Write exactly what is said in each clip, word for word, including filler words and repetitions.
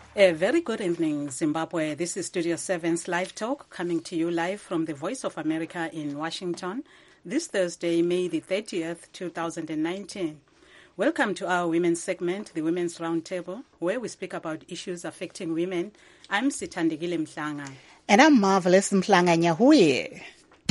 A very good evening, Zimbabwe. This is Studio seven's Live Talk, coming to you live from the Voice of America in Washington, this Thursday, May the thirtieth, two thousand nineteen. Welcome to our women's segment, the Women's Roundtable, where we speak about issues affecting women. I'm Sithandegile Mhlanga. And I'm Marvelous Mhlanga Nyahuye.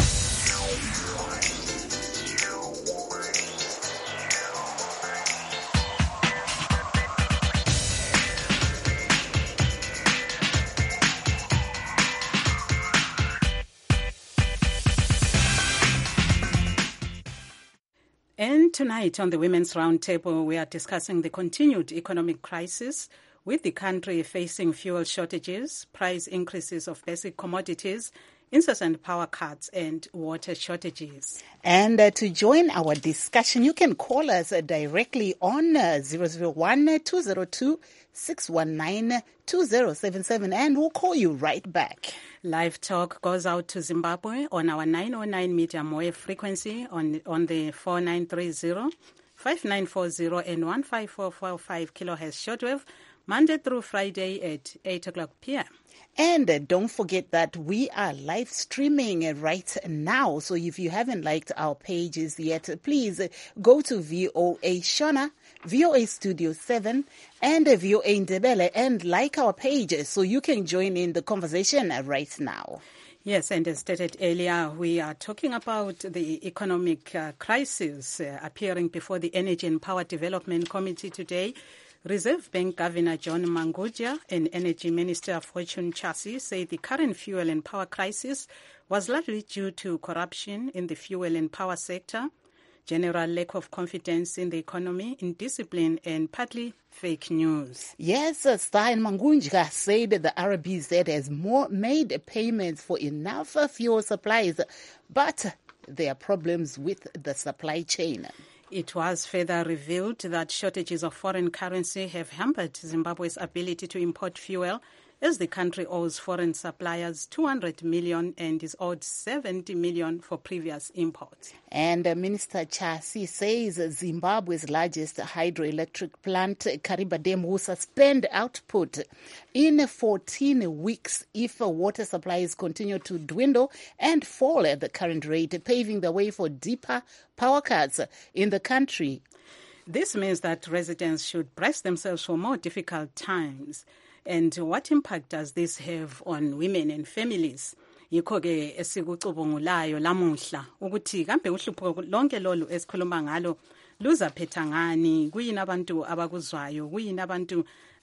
And tonight on the Women's Roundtable, we are discussing the continued economic crisis with the country facing fuel shortages, price increases of basic commodities, incessant power cuts and water shortages. And uh, to join our discussion, you can call us uh, directly on uh, zero zero one, two zero two, six one nine, two zero seven seven, and we'll call you right back. Live Talk goes out to Zimbabwe on our nine oh nine medium wave frequency on on the four nine three zero, five nine four zero and one five four four five kilohertz shortwave, Monday through Friday at eight o'clock p.m. And uh, don't forget that we are live streaming uh, right now. So if you haven't liked our pages yet, please uh, go to V O A Shona, V O A Studio seven, and uh, V O A Ndebele and like our pages so you can join in the conversation uh, right now. Yes, and as stated earlier, we are talking about the economic uh, crisis uh, appearing before the Energy and Power Development Committee today. Reserve Bank Governor John Mangudya and Energy Minister Fortune Chasi say the current fuel and power crisis was largely due to corruption in the fuel and power sector, general lack of confidence in the economy, indiscipline, and partly fake news. Yes, uh, Stein Mangunja said that the R B Z has more made payments for enough uh, fuel supplies, but there are problems with the supply chain. It was further revealed that shortages of foreign currency have hampered Zimbabwe's ability to import fuel, as the country owes foreign suppliers two hundred million dollars and is owed seventy million dollars for previous imports. And uh, Minister Chasi says Zimbabwe's largest hydroelectric plant, Kariba Dam, will suspend output in fourteen weeks if uh, water supplies continue to dwindle and fall at the current rate, paving the way for deeper power cuts in the country. This means that residents should brace themselves for more difficult times. And what impact does this have on women and families? Yikho ke esikucubungulayo lamuhla ukuthi kambe uhlupho lonke lolu esikhuluma ngalo luzaphetha ngani, kuyini abantu abakuzwayo, kuyini abantu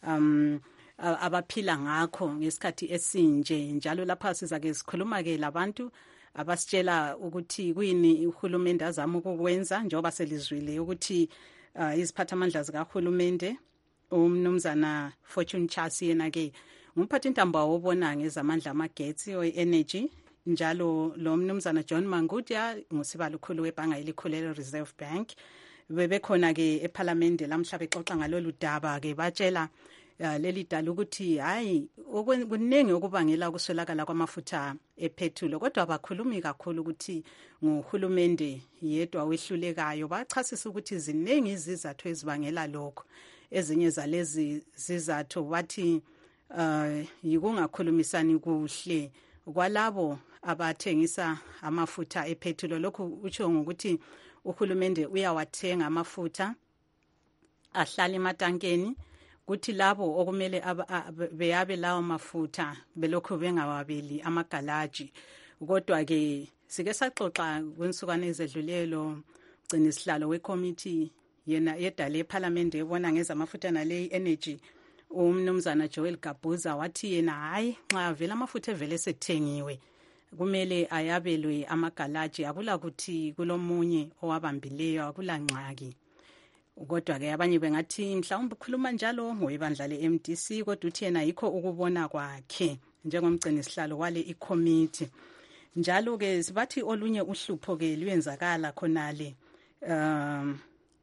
um abaphila ngakho ngesikhathi esinje. Njalo lapha sizake sikhuluma ke labantu abasitshela ukuthi kuyini uhulumende azama ukukwenza, njengoba selizwile ukuthi uh, iziphathamandla zikahulumende umnumzana Fortune Chasi yena ke umphathi intambo awubona ngezamandla amagetsi o-energy, njalo lo mnumzana John Mangudya ngusibalo khulu webhanga elikhulu Reserve Bank bebekhona ke eParliament lamhla bexoxa ngalolu daba ke batshela uh, leli dala ukuthi hayi kunengi okubangela ukuswelakala kwamafutha ephethulo, kodwa abakhulumi kakhulu ukuthi nguhulumende yedwa wehlulekayo. Bachasisa ukuthi zinengi izizathu ezibangela lokho. Ezinye zalezi zizathu bathi uh, yikungakhulumisani kuhle kwalabo abathengisa amafutha ephethulo. Lokhu utsho ngokuthi uhulumende uyawathenga amafutha ahlala ematankeni, kuthi labo okumele beyabe lawo mafutha belokhu bengawabeli amagalaji. Kodwa ke sike saxoxa kwinsukwana ezedlulelo ugcina isihlalo wekommittee yena yedale eParliament ebona ngezamafutha nale energy, umnumzana Joel Gabuza wathi yena hayi nxa vele amafutha evele sethengiwe kumele ayabelwe amagalaji, akula kuthi kulomunye owabambileyo, akula ngxaki. Kodwa ke abanye bengathi mhlawumbe ukhuluma njalo ngoyibandla le-M D C, kodwa uthi yena yikho ukubona kwakhe njengomgcini sihlalo wale i-committee. Njalo ke sibathi olunye uhlupho ke luyenzakala khonale um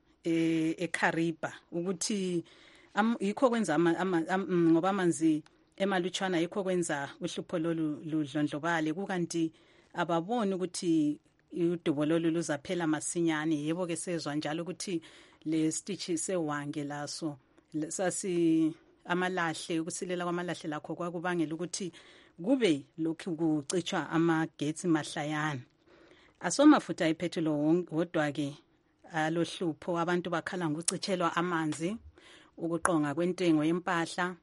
eKariba ukuthi yikho kwenza ngoba amanzi emalutshwana yikho kwenza uhlupho lolu ludlondlobale, kukanti ababoni ukuthi udubo lolu luzaphela masinyane. Yebo ke sezwa njalo ukuthi le stitch sewange laso sasi amalahle ukusilela kwamalahle lakho kwakubangela ukuthi kube lokhu kucitshwa amagetsi mahlayana. Asomafutha ipetrol wodwa-ke alohlupho abantu bakhala ngokucitshelwa amanzi, ukuqonga kwentengo yempahla,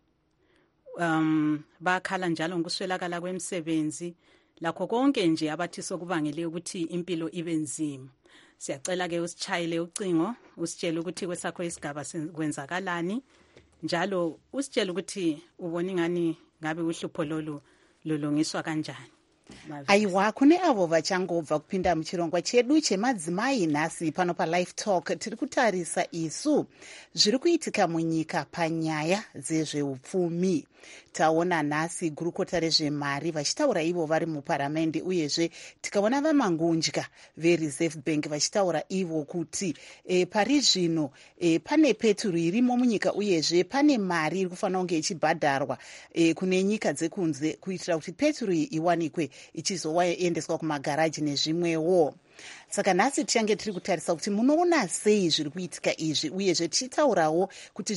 um bakhala njalo ngokuswelakala kwemisebenzi, lakho konke nje abathi sokubangele ukuthi impilo ibe nzima. Siyacela ke usichayile ucingo usitshela ukuthi kwesakho isigaba kwenzakalani, njalo usitshela ukuthi ubona ngani ngabe uhlupho lolu lolungiswa kanjani. Aiwa, kune avo vachangobva kupinda muchirongwa chedu chemadzimai nhasi pano paLive Talk tiri kutarisa isu zviri kuitika munyika panyaya dzezveupfumi. Taona nhasi gurukota rezvemari vachitaura ivo vari muparamende, uyezve tikaona vamangunja veReserve Bank vachitaura ivo kuti e, pari zvino e, pane peturu irimo munyika, uyezve pane mari iri kufanira kunge ichibhadharwa e, kune nyika dzekunze kuitira kuti peturu iyi iwanikwe ichizoendeswa kumagaraji nezvimwewo. Saka nhasi tichange tiri kutarisa kuti munoona sei zviri kuitika izvi, uyezve tichitaurawo kuti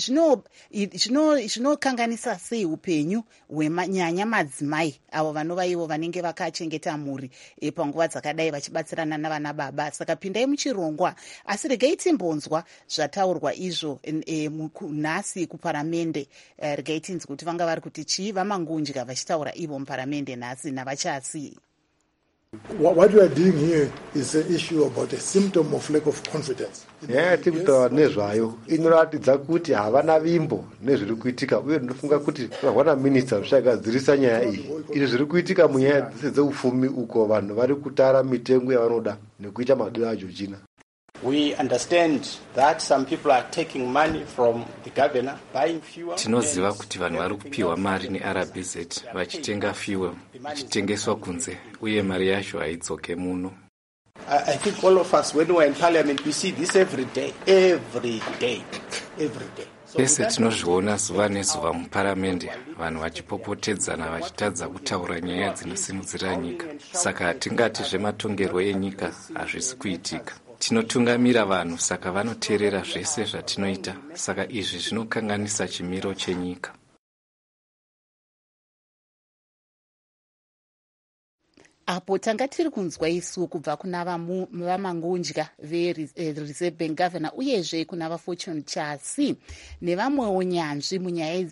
zvinokanganisa sei upenyu hwenyanya madzimai avo vanova ivo vanenge vakachengeta mhuri e, panguva dzakadai vachibatsirana navana baba. Saka pindai muchirongwa, asi regai timbonzwa zvataurwa izvo e, nhasi kuparamende. E, regai tinzwi kuti vanga vari kuti chii vamangunja vachitaura ivo muparamende nhasi navachasi. What we are doing here is an issue about a symptom of lack of confidence. Yeah, tikutaura nezvayo inoratidza kuti havana vimbo nezviri kuitika, uye ndinofunga kuti vana minister zvakagadzirisa nyaya iyi. Izvi zviri kuitika munyaya dzese dzeupfumi uko vanhu vari kutara mitengo yavanoda nekuita madiro aJochina. We understand that some people are taking money from the governor, buying fuel. Tinoziva kuti vanhu vari kupiwa mari neR B Z vachitenga fuel ichitengeswa kunze, uye mari yacho haidzoke muno. I think all of us, when we are in parliament, we see this every day, every day, every day. Pese tinozviona zuva nezuva muparamende, vanhu vachipopotedzana vachitadza kutaura nyaya dzinosimudzira nyika. Saka hatingati zvematongerwo enyika hazvisi kuitika. Tinotungamira vanhu, saka vanoteerera zvese zvatinoita. Saka izvi zvinokanganisa chimiro chenyika. Apo tanga tiri kunzwa isu kubva kuna vamangunja veReserve Bank Governor, uyezve kuna vaFortune Chasi nevamwewo nyanzvi munyaya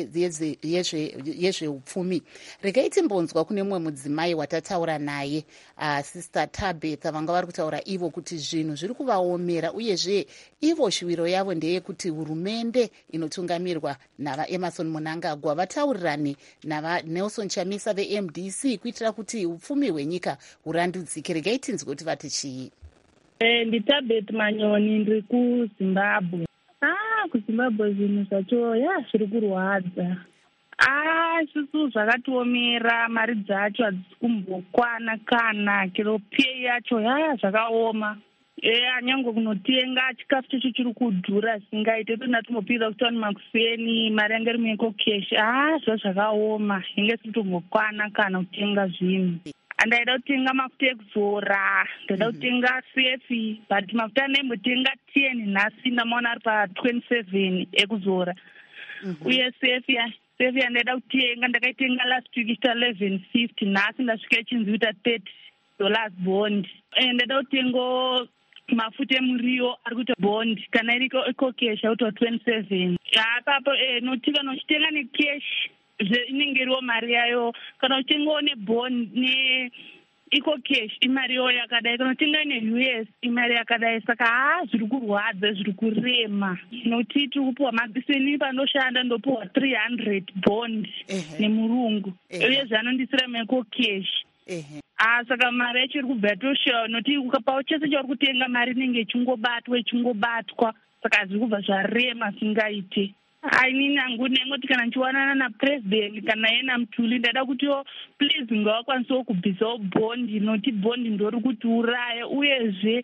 yezveupfumi. Regai timbonzwa kune mumwe mudzimai watataura naye, uh, Sister Tabitha, vanga vari kutaura ivo kuti zvinhu zviri kuvaomera, uyezve ivo shuviro yavo ndeyekuti hurumende inotungamirwa navaEmmerson Mnangagwa vataurirane navaNelson Chamisa veM D C kuitira kuti upfumi hwenyika hurandudzike. Regai tinzwe kuti vati chii. Eh, ndiTabet Manyoni, ndiri kuZimbabwe. Ah, kuZimbabwe zvinhu zvacho ya zviri kurwadza. Ah, isusu zvakatiomera, mari dzacho hadzisi kumbokwana kana kiro pay yacho ya zvakaoma. Eh, anyango kunotenga chikafu chacho chiri kudhura singaite tona timopira kuti ani makuseni mari yange rimwe ko cash. Ah, zvo zvakaoma, inge sitombokwana kana kutenga zvinhu. Andaida kutenga mafuta ekuzora, ndaida kutenga sefi, but mafuta nembotenga ten nhasi ndamaona ari pa twenty-seven ekuzora. Uye sefi sefi yandaida kutenga ndakaitenga last week ichita eleven fifty, nhasi ndasvika ichinzi kuita thirty dollars bond. Eh, ndaida kutenga mafuta emuriwo ari kuita bond, kana iriko ekokesha kuita twenty-seven. Apapo eh notika nochitenga necash inenge iriwo mari yayo, kana uchitengawo nebond ne iko cash imariwo yakadai, kana uchitenga neU S imari yakadai. Saka haa zviri kurwadza, zviri kurema. Noti tiri kupiwa mabiseni panoshanda ndopiwa three hundred bond nemurungu, uye zvanondisira meko cash. Ah, saka mari yacho iri kubva yatoshawa, noti ukapawo chese chauri kutenga mari inenge ichingobatwa ichingobatwa. Saka zviri kubva zvarema singaite. Ainini hangu nengoti kana ndichiwanana napresident kana yena Mutuli ndada kutiwo please ngawakwanisawo kubvisawo bondi, noti bondi ndori kuti uraye, uyezve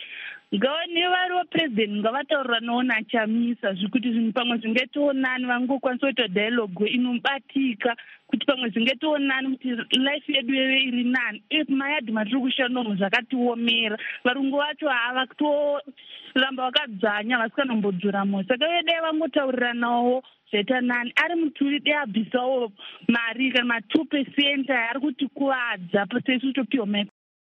ngaone variwo president ngavatauranawo nachamisa zvekuti zvinhu pamwe zvingetionani vangokwanisa kuita dialogue inobatika kuti pamwe zvingetionani kuti life yedu yeve iri nani. If mayadhi matiri kushanda umu zvakatiomera, varungu vacho hava kutoramba vakadzanya vasikanombodzura moyo, saka vedei vangotauriranawo zvaita nani. Ari muturi dei abvisawo mari kana ma two percent ari kutikuvadza pasesu topiwa mai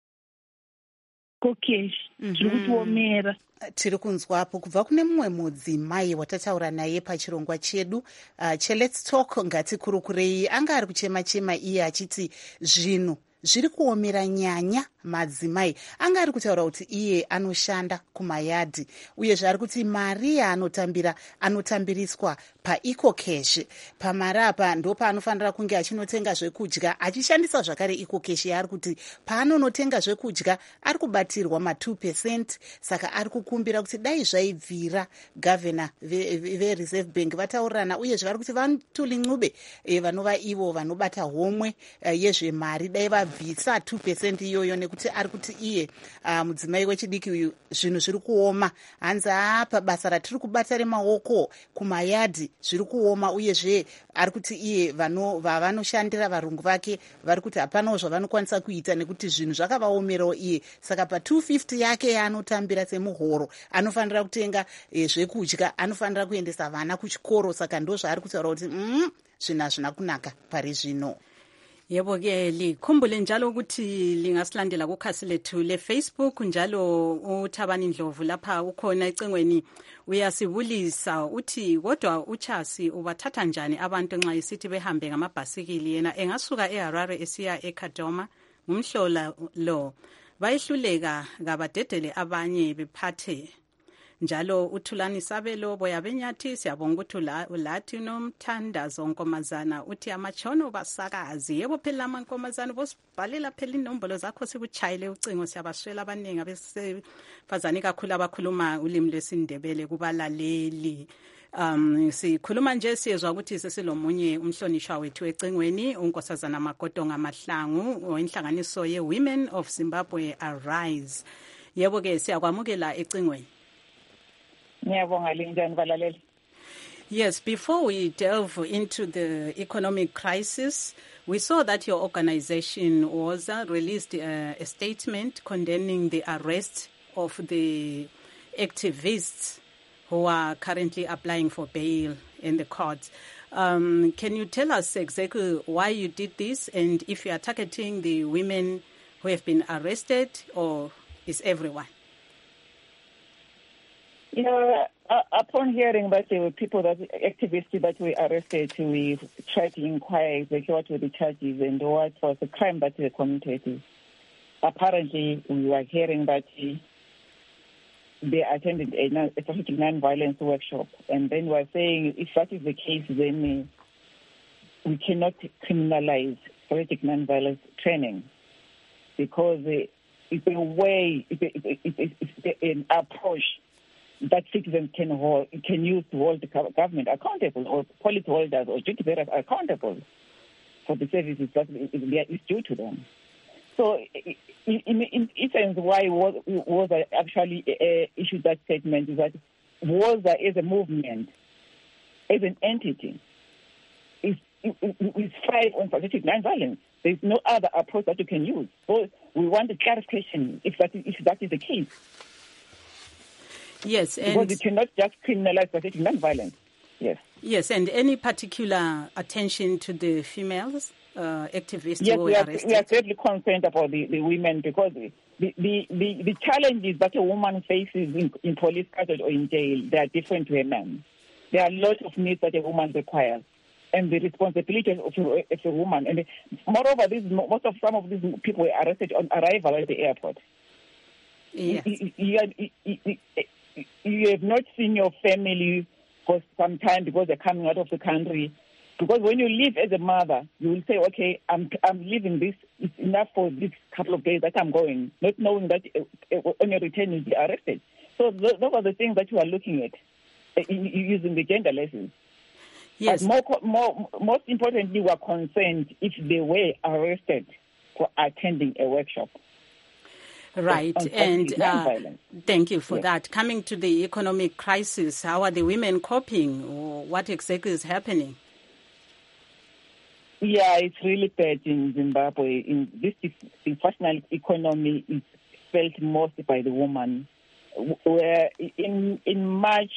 kokeshi zviri kutiomera. Tiri kunzwapo kubva kune mumwe mudzimai watataura naye pachirongwa chedu uh, cheLet's Talk ngatikurukurei. Anga ari kuchema chema iye achiti zvinhu zviri kuomera nyanya madzimai. Anga ari kutaura kuti iye anoshanda kumayadhi uyezve ari kuti mari yaanotambira anotambiriswa paeco cash. Pamari apa ndo paanofanira kunge achinotenga zvekudya achishandisa zvakare eco cash yaari kuti paanonotenga zvekudya ari kubatirwa ma two percent. Saka ari kukumbira kuti dai zvaibvira gavhena vereserve bank vataurirana uyezve vari kuti Vantuli Ncube e, vanova ivo vanobata homwe uh, yezvemari dai vabvisa two percent iyoyo nekuti ari kuti iye uh, mudzimai wechidiki uyu zvinhu zviri kuoma. Hanzi apa basa ratiri kubata remaoko kumayadhi zviri kuoma uyezve ari kuti iye vavanoshandira varungu vake vari kuti hapanawo zvavanokwanisa kuita nekuti zvinhu zvakavaomerawo iye. Saka pa two fifty yake yaanotambira semuhoro anofanira kutenga e, zvekudya, anofanira kuendesa vana kuchikoro. Saka ndo zvaari kutaura kuti mm, zvinhu hazvina kunaka pari zvino. Yebo ke likhumbule njalo ukuthi lingasilandela kukhasi lethu leFacebook, njalo uThabani Ndlovu lapha ukhona ecengweni uyasibulisa uthi kodwa uChasi ubathatha njani abantu nxa isithi behambe ngamabhasikili, yena engasuka eHarare esiya eKadoma ngumhlola lo bayihluleka kabadedele abanye bephathe. Njalo uThulani Sabelo boya benyathi siyabonga ukuthi ulathi nomthandazo Nkomazana uthi amatshono basakazi. Yebo phela amankomazana bosibhalela phela inombolo zakho sikuchayile ucingo, siyabashela abaningi abesifazane kakhulu abakhuluma ulimi lwesiNdebele kubalaleli. Um sikhuluma nje siyezwa ukuthi sesilomunye umhlonishwa wethu ecengweni uNkosazana Magodonga Mahlangu oyinhlanganiso ye Women of Zimbabwe Arise. Yebo ke siyakwamukela ecengweni. Yes, before we delve into the economic crisis, we saw that your organization was uh, released uh, a statement condemning the arrest of the activists who are currently applying for bail in the courts. Um, can you tell us exactly why you did this, and if you are targeting the women who have been arrested, or is everyone? Yeah, uh, upon hearing that there were people, that activists that were arrested, we tried to inquire exactly what were the charges and what was the crime that they committed. Apparently, we were hearing that they attended a, a strategic non-violence workshop, and then we were saying if that is the case, then we cannot criminalize strategic non-violence training because it's a way, it's, a, it's, a, it's an approach that citizens can hold, can use to hold the government accountable, or policy holders or duty bearers accountable for the services that is due to them. So, in, in essence, why was, was actually uh, issued that statement is that WOZA as a movement, as an entity, is is fight on strategic non-violence. There is no other approach that you can use. So, we want a clarification if that is, if that is the case. Yes, and because you cannot just criminalize strategic non-violence. Yes. Yes, and any particular attention to the females uh, activists yes, who we were are, arrested? we are certainly concerned about the, the women because the, the, the, the challenges that a woman faces in, in police custody or in jail, they are different to a man. There are lots of needs that a woman requires, and the responsibilities of a, of a woman. And moreover, this, most of some of these people were arrested on arrival at the airport. Yes. You, you, you, you, you have not seen your family for some time because they're coming out of the country. Because when you leave as a mother, you will say, okay, I'm I'm leaving this. It's enough for this couple of days that I'm going, not knowing that uh, on your return you'll be arrested. So those are the things that you are looking at uh, using the gender lessons. Yes. But more, more, most importantly, we are concerned if they were arrested for attending a workshop. Right, on, on and uh, violence. Thank you for Yes. that. Coming to the economic crisis, how are the women coping? Or what exactly is happening? Yeah, it's really bad in Zimbabwe. In this dysfunctional economy is felt most by the woman. Where in in March,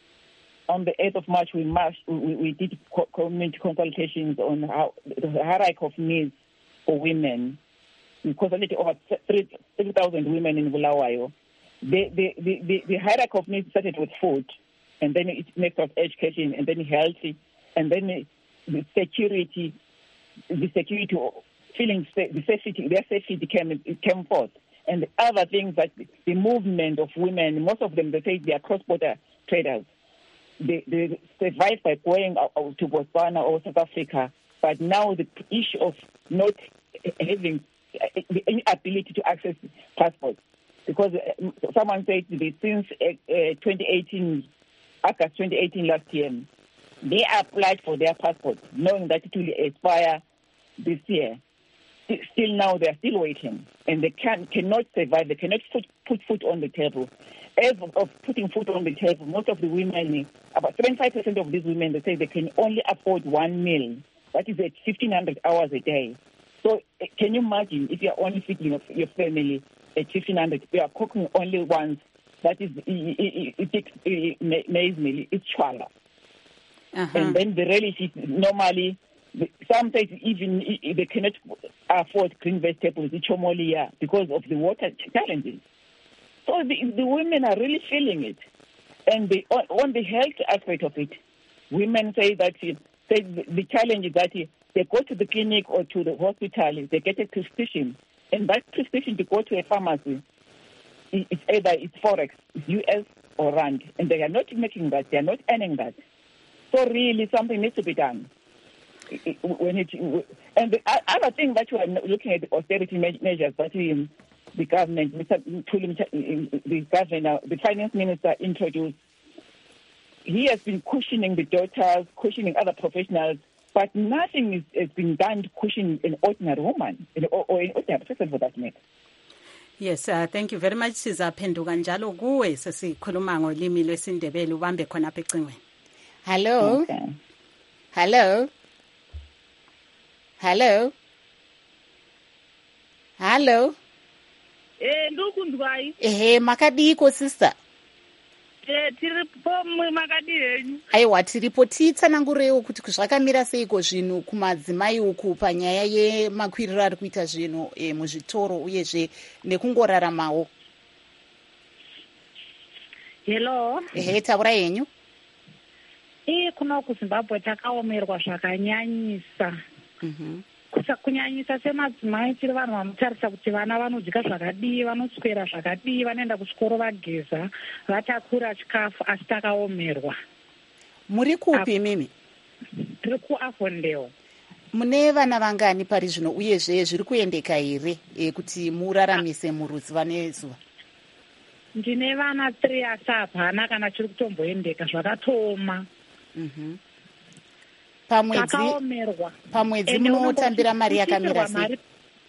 on the eighth of March, we marched, we, we did co- community consultations on how the hierarchy of needs for women. We consulted over three thousand women in Bulawayo. The, the, the, the, the hierarchy of needs started with food, and then it next was education, and then health, and then the security, the security, feeling the safety, their safety came, it came forth. And the other things that the movement of women, most of them, they say they are cross-border traders. They, they survive by going out to Botswana or South Africa, but now the issue of not having any ability to access passports, because someone said that since uh, twenty eighteen, August twenty eighteen last year, they applied for their passports, knowing that it will expire this year. Still now, they are still waiting, and they can cannot survive. They cannot put, put food on the table. As of, of putting food on the table, most of the women, about seventy-five percent of these women, they say they can only afford one meal. That is at fifteen hundred hours a day. So can you imagine if you are only feeding your, your family at fifteen hundred, you are cooking only once, that is, it, it, it, it, maize meal, it's chwala. Uh-huh. And then the relatives normally, sometimes even they cannot afford green vegetables, ichomolia, because of the water challenges. So the, the women are really feeling it. And the, on, on the health aspect of it, women say that say the challenge is that they go to the clinic or to the hospital, they get a prescription, and that prescription to go to a pharmacy, it's either it's Forex, it's U S or Rand, and they are not making that, they are not earning that. So really something needs to be done. When it, and the other thing that we are looking at the austerity measures that we, the government, the governor, the finance minister introduced, he has been cushioning the daughters, cushioning other professionals, but nothing is, has been done to cushion an ordinary woman or, or an ordinary person for that matter. Yes, uh, thank you very much. Sizaphenduka njalo kuwe sesikhuluma ngolimi lwesiNdebele ubambe khona apha ecingweni. Hello. Okay. Hello. Hello. Hello. Eh ndokundwayi. Eh makadiko sister. Eh tiri pomwe makadini. Aiwa tiripo titsanangurewo kuti zvakamira seiko zvinhu kumadzimai uku panyaya yemakwiriro ari kuita zvinhu e, muzvitoro uyezve nekungoraramawo. Hello. Ehe taura yenyu. Eh kuna kuZimbabwe takaomerwa zvakanyanyisa. Mhm. Kusa kunyanyisa semadzimai tiri vanhu vanotarisa kuti vana vanodya zvakadii, vanoswera zvakadii, vanoenda kuchikoro vageza, vatakura chikafu asi takaomerwa. Muri kupi mimi? Tiri kuAfondale. Mune vana vangani pari zvino uyezve zviri kuendeka here e, kuti muraramise murudzi vanezuva? Ndine vana three asi hapana kana chiri kutomboendeka zvakatooma. Mhm. Pamwedzi takaomerwa. Pamwedzi munotambira mari yakamira sei?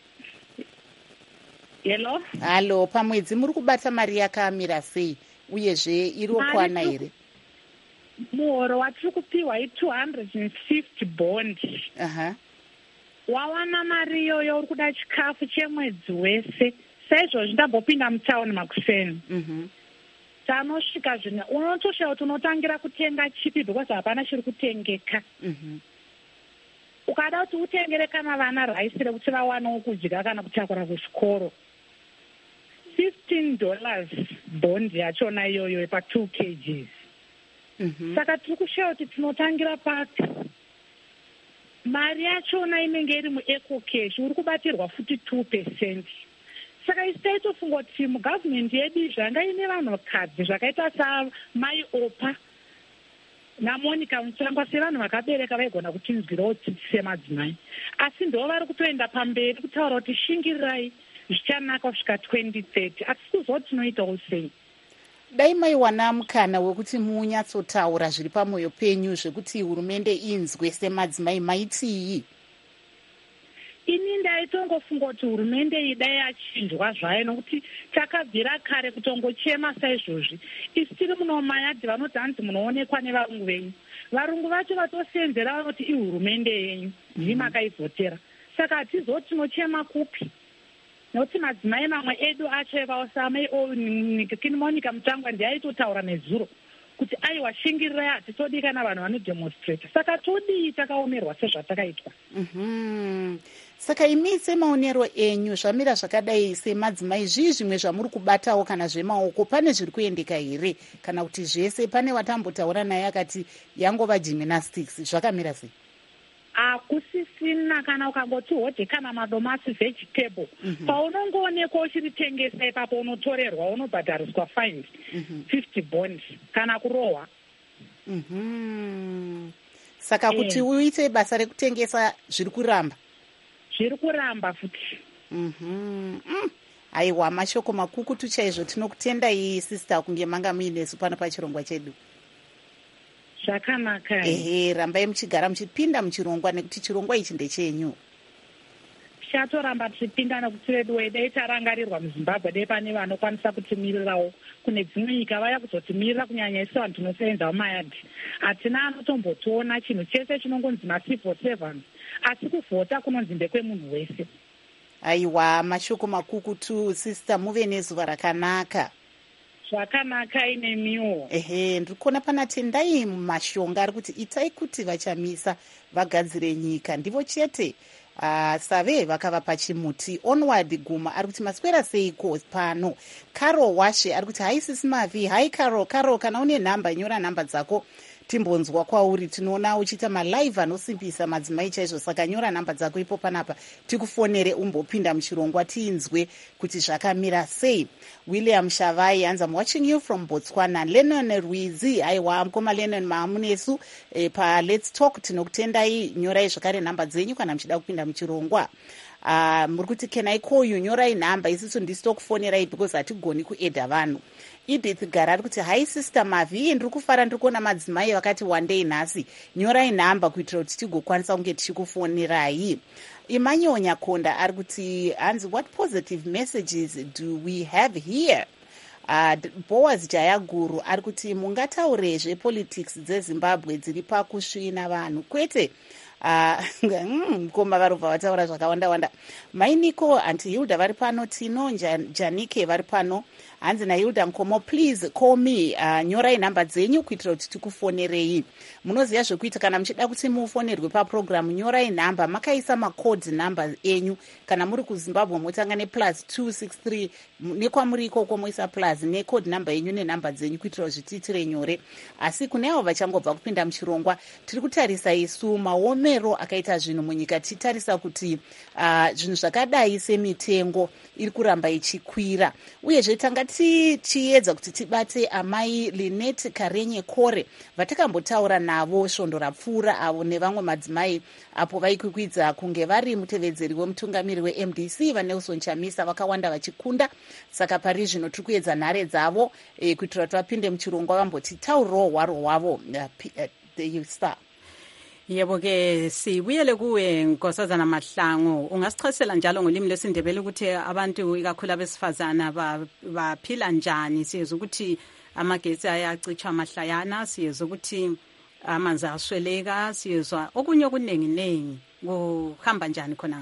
Hello? Halo, pamwedzi muri kubata mari yakamira sei uyezve iri kwana here? Muhoro watiri kupiwa i-two hundred fifty bond. Aha. Wawana mari iyoyo uri kuda chikafu chemwedzi wese. Saizvozvo ndambopinda mutauni makuseni. Mhm. Tanosvika zvino unotoshawa kuti unotangira kutenga chipi because hapana chiri kutengeka. Mhm. Ukada kuti utengere kana vana raisi rekuti vawanewo kudya kana kutakura kuchikoro, fifteen dollars bond yachona iyoyo pa two kilograms. Mhm. Saka tiri kushawa kuti tinotangira pati. Mari yachona inenge iri mueco cash uri kubatirwa futi two percent. Saka isai tofunga kuti mugavhmendi yedu zvanga ine vanhukadzi zvakaita samai Opa naMonica Mutsvangwa sevanhu vakabereka vaigona kutinzwirawo tsitsi semadzimai, asi ndo vari kutoenda pamberi kutaura kuti shingirirai zvichanaka kusvika twenty thirty. Asi kuzo tinoitawo sei? Dai maiwana mukana wekuti munyatsotaura zviri pamwoyo penyu zvekuti hurumende inzwe semadzimai maitii? ini ndaitongofunga kuti hurumende idai yachinjwa zvayo nokuti takabvira kare kutongochema saizvozvi. Isi tiri muno mumayadhi vanoti hanzi munoonekwa nevarungu venyu. Varungu vacho vatosenzera vanoti ihurumende yenyu ndii makaivhotera. Saka hatizoti tinochema kupi. Nokuti madzimai mamwe edu acho evaosamai kinimonika mutangwa ndiaitotaura nezuro kuti aiwa shingirirai hatitodi kana vanhu vanodemonstrata. Saka todii takaomerwa sezvatakaitwa. Mhm. Saka imi semaonero enyu zvamira zvakadai semadzimai zvii zvimwe zvamuri kubatawo kana zvemaoko pane zviri kuendeka here kana kuti zvese pane watambotaura naye akati yangova gymnastics zvakamira sei? Hakusisina kana ukangoti hodhe kana madomasi vegetable mm-hmm. paunongoonekwa uchiritengesa ipapo unotorerwa unobhadhariswa fine mm-hmm. fifty bond kana kurohwa. Mm-hmm. Saka kuti yeah. uite basa rekutengesa zviri kuramba zviri kuramba futi. Mm-hmm. Mm. Aiwa, mashoko makukutu chaizvo. Tinokutendai sister kunge manga muinesu pano pachirongwa chedu. Zvakanaka. Ehe, rambai muchigara muchipinda muchirongwa nekuti chirongwa ichi ndechenyu. Tichatoramba tichipinda nekuti redu dai tarangarirwa muZimbabwe dai pane vanokwanisa kutimirirawo kune dzimwe nyika vaya kuzotimirira kunyanya isi vanhu tinosenza mumayadhi. Hatina anotombotiona chinhu chese chinongonzi macivil servants asi kuvhota kunonzi ndekwemunhu wese. Aiwa, mashoko makukutu sister, muve nezuva rakanaka. Zvakanaka inemiwo. Ehe, ndikuona pana Tendai mashonga ari kuti itai kuti vachamisa vagadzire nyika ndivo chete. Uh, save vakava pachimuti. Onward Guma ari kuti maswera seiko pano. Karo Washe ari kuti hai sisi Mavi, hai Karo, Karo kana une namba nyora namba dzako timbonzwa kwauri. Tinoona uchiita malive anosimbisa madzimai chaizvo, saka nyora namba dzako ipo panapa tikufonere umbopinda muchirongwa tiinzwe kuti zvakamira sei. William Shavai hands I'm watching you from Botswana. Lennon Ruizi aiwa mkoma Lennon maamunesu e, pa Let's Talk tinokutendai. Nyorai zvakare namba dzenyu kana muchida kupinda muchirongwa. Uh, muri kuti can I call you, nyorai namba isisu ndisitokufonerai because hatigoni kuedha vanhu. Edith Gara ari kuti hai sister Mavi, ndiri kufara ndiri kuona madzimai vakati one day nhasi, nyorai namba kuitira kuti tigokwanisa kunge tichikufonerai. Imanyonya Konda ari kuti hanzi what positive messages do we have here? Uh, Boaz Jayaguru ari kuti mungataurezve politics dzeZimbabwe dziri pakusvina vanhu kwete. Mkoma uh, varobva vataura zvakawanda wanda. Mainiko anti Hilda vari pano, Tino Janike vari pano. Hanzi naHilda Mkomo, please call me. Uh, nyorai namba dzenyu kuitira kuti tikufonerei. Munoziva zvekuita kana muchida kuti mufonerwe paprogram, nyorai namba makaisa macode number enyu. Kana muri kuZimbabwe motanga ne plus two six three nekwamuri ikoko moisa plus necode number enyu nenamba dzenyu kuitira kuti zviitire nyore. Asi kune avo vachangobva kupinda muchirongwa tiri kutarisa isu maomero akaita zvinhu munyika, titarisa kuti uh, zvinhu zvakadai semitengo iri kuramba ichikwira. Uyezve tanga tichiedza kuti tibate amai Linet Karenye Kore vatakambotaura navo svondo rapfuura avo nevamwe madzimai apo vaikwikwidza kunge vari mutevedzeri wemutungamiri weM D C vaNelson Chamisa vakawanda vachikunda. Saka pari zvino tiri kuedza nhare dzavo e, kuitira kuti vapinde muchirongwa vambotitaurirawo hwaro hwavo. uh, uh, the star. Yebo ke sibuyele kuwe Nkosazana Mahlangu, ungasichasela njalo ngolimi lesiNdebele ukuthi abantu ikakhulu abesifazana baphila njani. Siyezwa ukuthi amagetsi ayacitsha amahlayana, siyezwa ukuthi amanzi asweleka, siyezwa okunye okuningi ningi. Kuhamba njani khona?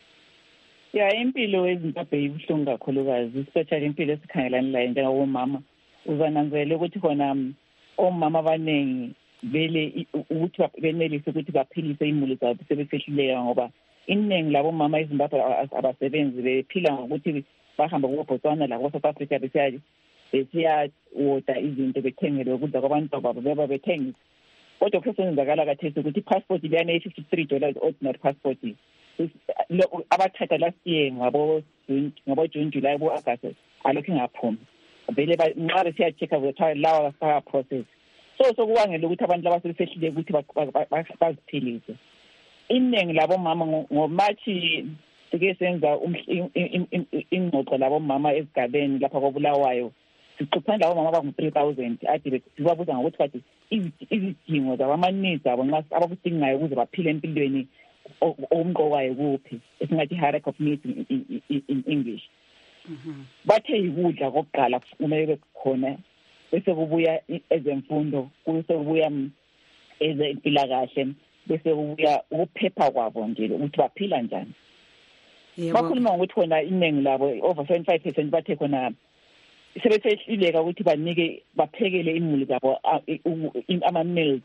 Ya, impilo eZimbabwe ibuhlungu kakhulukazi, especially impilo esikhangelana layo njengomama. Uzananzela ukuthi khona omama abaningi vele ukuthi benelise ukuthi baphilise imuli zabo sebefehlileyo, ngoba iningi labo mama eZimbabwe abasebenzi bephila ngokuthi bahamba kuBotswana la ku-South Africa besiya besiya order izinto bethengele ukudla kwabantu babo beba bethengisa. Kodwa kusenzakala kathesi ukuthi passport liyane fifty-three dollars ordinary passport abathatha last year ngabo ngabo June July bo August alokhu ngaphuma vele nxa besiya check ukuthi lawa ka process. So so kubangela ukuthi abantu labasefehlile ukuthi baziphilise. Iningi labo mama ngoMathi sike senza ingxoxo labo mama esigabeni lapha koBulawayo. Siqophana labo mama abangu three thousand ade sibabuza ngokuthi bathi izidingo zabama needs abo nxa abakudingayo ukuze baphile empilweni omqokayo kuphi esingathi hierarchy of needs in, in, in English. Mhm. Bathe ikudla kokuqala kumele khona bese kubuya ezemfundo bese kubuya ezempilakahle bese kubuya ukuphepha kwabo nje ukuthi baphila njani. Bakhuluma ngokuthi khona iningi labo over seventy-five percent bathe khona sebesehluleka ukuthi banike baphekele imuli zabo ama meals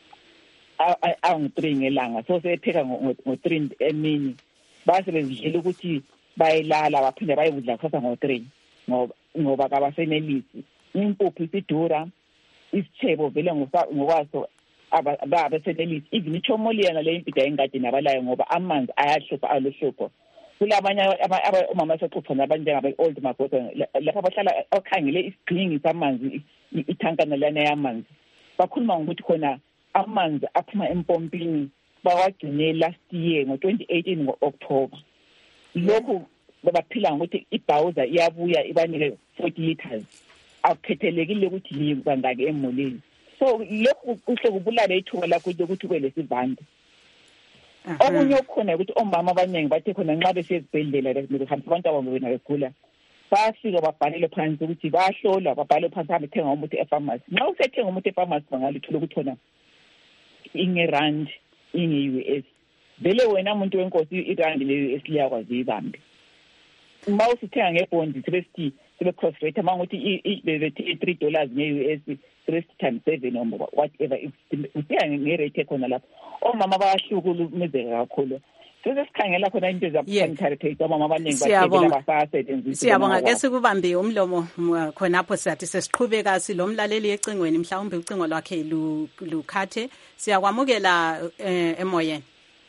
angu-three ngelanga, so sebepheka ngo-three emini base bezidlela ukuthi bayilala baphinde bayekudla kusasa ngo-three ngoba ngoba kabasenelisi. Impuphu isidura, isithebo vele ngokwaso abasenelisi, even ichomoliyana le impida engadini abalayo ngoba amanzi ayahlupha alohlupho. Kulabanye omama asequpha nabantu njengaba-old magoda lapha abahlala okhangele isigxingi samanzi ithankana lana yamanzi. Bakhuluma ngokuthi khona amanzi aphuma empompini bawagcine last year ngo-twenty eighteen ngo-October. Lokhu babaphila ngokuthi ibhawuza iyabuya ibanike forty liters. Akukhethelekile ukuthi liba ngake emolini. So lokhu kuhle kubulala ithuba lakho ukuthi kube lesivande. Okunye okukhona ukuthi omama abaningi bathe khona nxa besezibhedlela behamba abantu ababo bena begula bafika babhalele phansi ukuthi bahlolwa babhalele phansi hambe thenga umuthi e-pharmacy. Nxa usethenga umuthi e-pharmacy bangalithola ukuthi khona ingerand inge-U S. Vele wena muntu wenkosi irand le-U S liyakwazi ibambe. Uma usithenga ngebhondi sebesithi sebe cross rate amangokuthi bebethi three dollars nge-U S three times seven or whatever usiya ngerate ekhona lapho. Omama bayahlukulumezeka kakhulu. Sesikhangela khona into zasanitary pads omama abaningi bathebela basasebenzisa. Siyabonga ke sikubambe umlomo khonapho siyathi sesiqhubeka silomlaleli ecingweni mhlawumbe ucingo lwakhe lukhathe. Siyakwamukela emoyeni.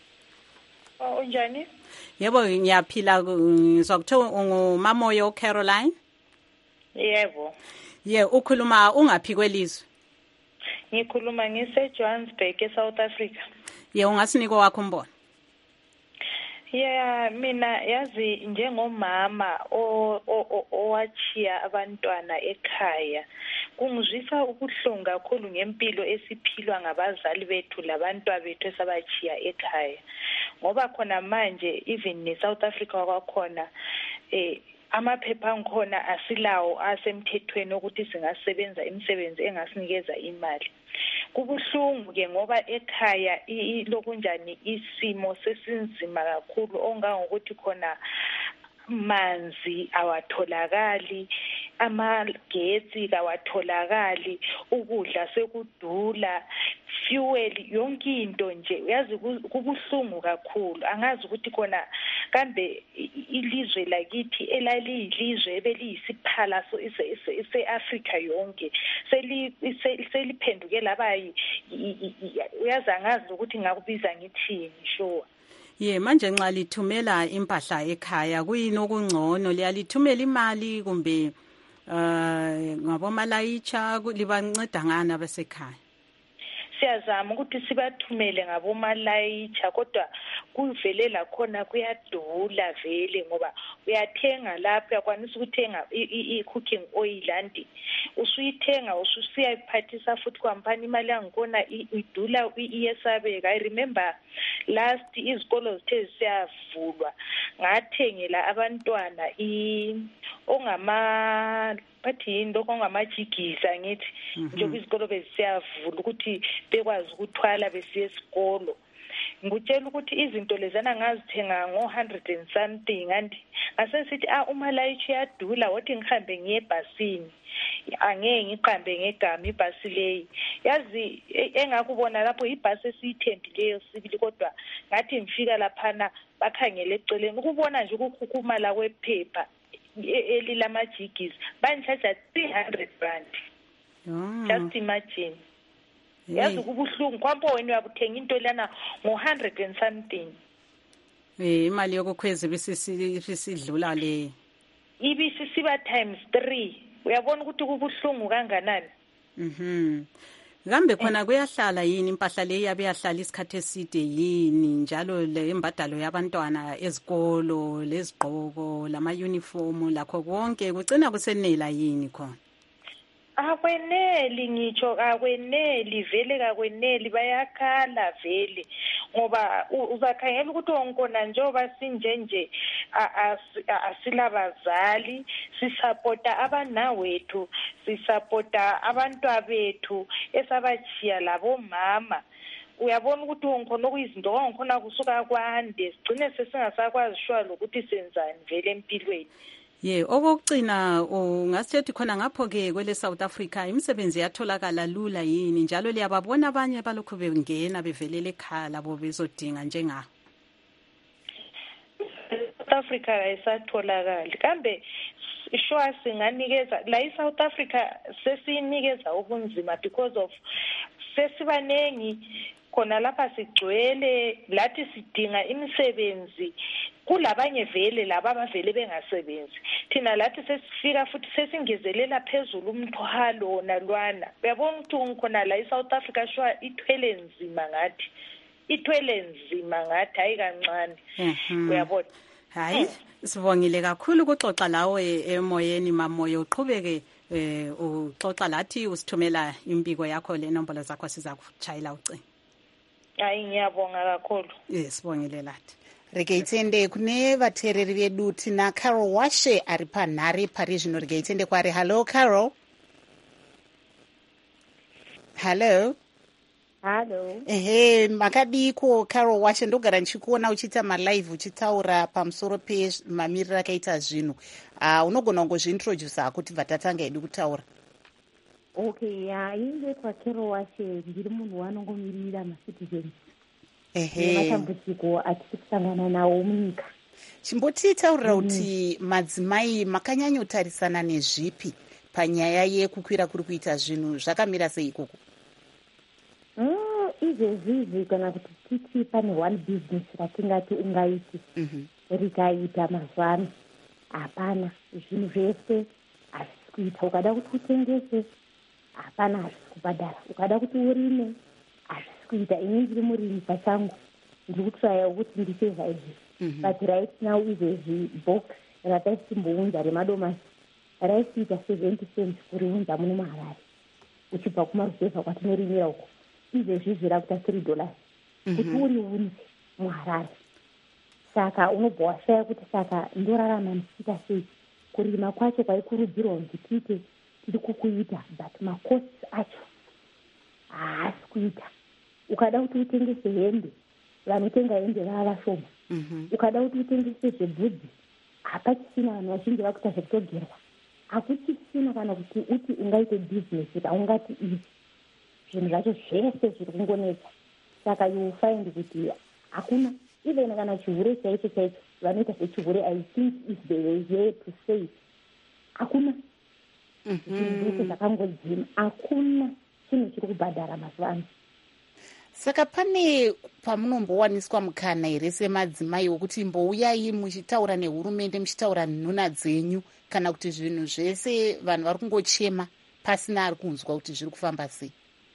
Oh unjani? Yebo ngiyaphila ngizokuthiwa unguMamoyo Caroline. Yebo. Ye ukhuluma ungaphi kwelizwe? Ngikhuluma ngise Johannesburg eSouth Africa. Ye ungasiniko wakho umbono? Yeah, mina yazi njengomama owachiya abantwana ekhaya kungizwisa ubuhlungu kakhulu ngempilo esiphilwa ngabazali bethu labantwa bethu esabachiya ekhaya ngoba khona manje even ne South Africa kwakhona eh amaphepha angikhona asilawo asemthethweni ukuthi singasebenza imisebenzi engasinikeza imali. Kubuhlungu ke ngoba ekhaya lokunjani isimo sesinzima kakhulu ongangokuthi khona manzi awatholakali, amagetsi awatholakali, ukudla sekudula, fuel yonke into nje uyazi kubuhlungu kakhulu. Angazi ukuthi khona kambe ilizwe lakithi elaliyilizwe ebeliyisiphala so ise-Africa yonke seli seliphenduke laba uyazi angazi ukuthi ngakubiza ngithini sure. Ye manje nxa lithumela impahla ekhaya kuyini okungcono liyalithumela imali kumbe uh ngabomalayicha libanceda ngana basekhaya? Siyazama ukuthi sibathumele ngabomalayicha kodwa kuvelela khona kuyadula vele ngoba uyathenga lapha uyakwanisa ukuthenga i-cooking oil andi usuyithenga ususiyayiphathisa futhi kwampani imali yangkhona idula iyesabeka. I remember last izikolo zithe siyavulwa ngathengela abantwana i ongama bathi yini lokho ngamajigisa ngithi njengoba izikolo beziyavula ukuthi bekwazi ukuthwala besiye esikolo. Ngutshela ukuthi izinto lezana ngazithenga ngo one hundred and something and asesithi ah umalayichi yadula wathi ngihambe ngiye ebhasini angeke ngiqambe ngegama ibhasi leyi yazi engakubona lapho ibhasi esiyithembileyo sibili kodwa ngathi ngifika laphana bakhangele eceleni ukubona nje ukukhukhumala kwephepha elilamajigisi bangichaja three hundred rand. Just imagine. Yazi kubuhlungu kwampo wena uyabuthenga into lana ngo one hundred and something. Eh imali yokukhweza bisisidlula le. Ibisi siba times three. Uyabona ukuthi kubuhlungu kanganani? Mhm. Kambe khona kuyahlala yini impahla le yabe yahlala isikhathe eside yini njalo le imbadalo yabantwana ezikolo lezigqoko lama uniform lakho konke kucina kusenela yini khona? akweneli ngitsho akweneli vele kakweneli bayakhala vele ngoba uzakhangela ukuthi onkona njengoba sinje nje asilabazali sisapota abanawethu sisapota abantwabethu esabachiya labomama uyabona ukuthi onkhona okuyizinto onkhona kusuka kwande sigcine sesingasakwazi shwa lokuthi senzani vele empilweni. Ye okugcina ungasithi khona ngapho ke kwele South Africa imisebenzi yatholakala lula yini njalo liyababona abanye balokhu bengena bevelele ekhaya labo bezodinga njenga South Africa ayisatholakali kambe sure singanikeza la eSouth Africa sesinikeza ubunzima because of sesibanengi khona lapha sigcwele lathi sidinga imisebenzi kulabanye vele laba abavele bengasebenzi thina lathi sesifika futhi sesingezelela phezulu umthwalo nalwana uyabona ukuthi ngikhona la eSouth Africa shwa ithwele nzima ngathi ithwele nzima ngathi hayi kancane uyabona hayi sibongile kakhulu ukuxoxa lawe emoyeni mamoya uqhubeke eh uxoxa lathi usithumela impiko yakho le nombolo zakho siza kuchayela ucingo. Hayi ngiyabonga kakhulu. Yes sibongile lathi. Regeitende kune vateereri vedu tina Carol Washe ari panhare parizvino regeitende kwari. Hello Carol. Hello. Hello. Ehe makadiko Carol Washe ndogara ndichikuona uchiita malive uchitaura pamusoro pemamiriro akaita zvinhu. Uh, unogona kungozviintroduce kuti vatatanga edu kutaura. Okay, ya inge kwa Carol Washe ndiri munhu wanongomirira macitizens. Ehe. Matambudziko atikusangana nawo munyika. Chimbotitaurira kuti mm. madzimai makanyanyotarisana nezvipi panyaya yekukwira kuri kuita zvinhu zvakamira sei ikoko? Mm, izvezvizvi kana kuti titi pane one business ratingati ungaiti mm -hmm. rikaita mazuva ano hapana zvinhu zvese hazvisi kuita ukada kuti utengese hapana hazvisi kubhadhara ukada kuti urime hazvisi kuita ini ndiri murimi pachangu ndiri kutraya kuti ndiseva izvi but right now izvezvi box rataisimbouunza remadomasi raisiita seventy cents kuriunza muno muharare uchibva kumaruzevha kwatinorimira uko izvezvizvi rakuta three dollars kuti uri unze muharare saka unobva washaya kuti saka ndorarama ndichiita sei kurima kwacho kwaikurudzirwa kuti tiite tiri kukuita but macosts acho haasi kuita ukada kuti utengese hembe vanotenga hembe vava vashoma ukada kuti utengese zvebvudzi hapachisina vanhu vazhinji vakuita zvekutogerwa hakuchisina kana kuti uti ungaite bhizinesi raungati izi zvinhu zvacho zvese zviri kungonetsa saka you find kuti hakuna even kana chihure chaicho chaicho vanoita sechihure I think is the way here to say hakuna zvinhu zvese zvakangodzima hakuna chinhu chiri kubhadhara mazuva ano. Saka pane pamunombowaniswa mukana here semadzimai wokuti mbouyai muchitaura nehurumende muchitaura nhuna dzenyu kana kuti zvinhu zvese vanhu vari kungochema pasina ari kunzwa kuti zviri kufamba sei?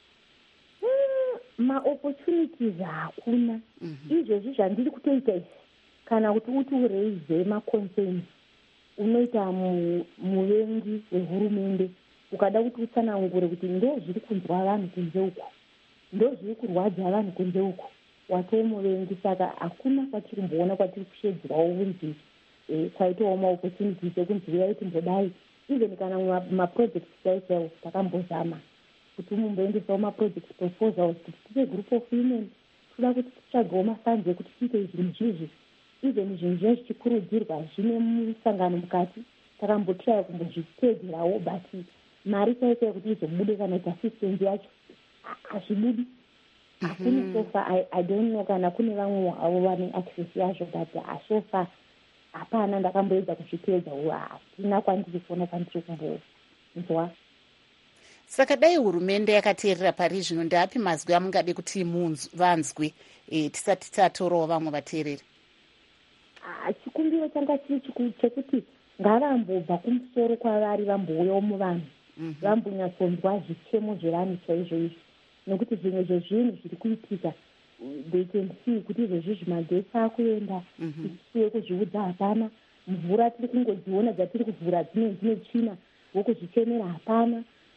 maopportunities hakuna izvezvi zvandiri kutoita izvi kana kuti uti ureize maconcerns unoita muvengi wehurumende ukada kuti utsanangure kuti ndo zviri kunzwa vanhu kunze uko ndo zviri kurwadza vanhu kunze uko watoo muvengi saka hakuna kwatiri kumboona kwatiri kushedzerawo kunzi kwaitawo maopportunities ekunzi uyai timbodai even kana maprojects chaichaiwo takambozama kuti mumboendesawo maproject proposals kuti tiite group of women toda kuti titsvagewo masanzi ekuti tiite zvinhu zvizvi even zvinhu zvinenge zvichikurudzirwa zvine musangano mukati takambotraya kumbozvitedzerawo but mari chaichai kuti izobude kana ita assistance yacho hazvibudi hakuna sofa I don't know kana kune vamwe avo vane access yazvo but asofa hapana ndakamboedza kuzvitedza hatina kwandiri kuona kwandiri kumbonzwa. Saka dai hurumende yakateerera pari zvino ndapi mazwi amungade kuti vanzwe e, tisati tatorawo vamwe vateereri? Chikumbiro changa chiri chekuti ngavambobva kumusoro kwavari vambouyawo muvanhu vambonyatsonzwa zvichemo zvevanhu chaizvo izvi nekuti zvimwe zvezvinhu zviri kuitika they can see kuti izvezvizvi magetsi akuenda tisiye kuzviudza hapana mvura tiri kungodziona dzatiri kuvhura dzine dzine tsvina wokuzvichemera hapana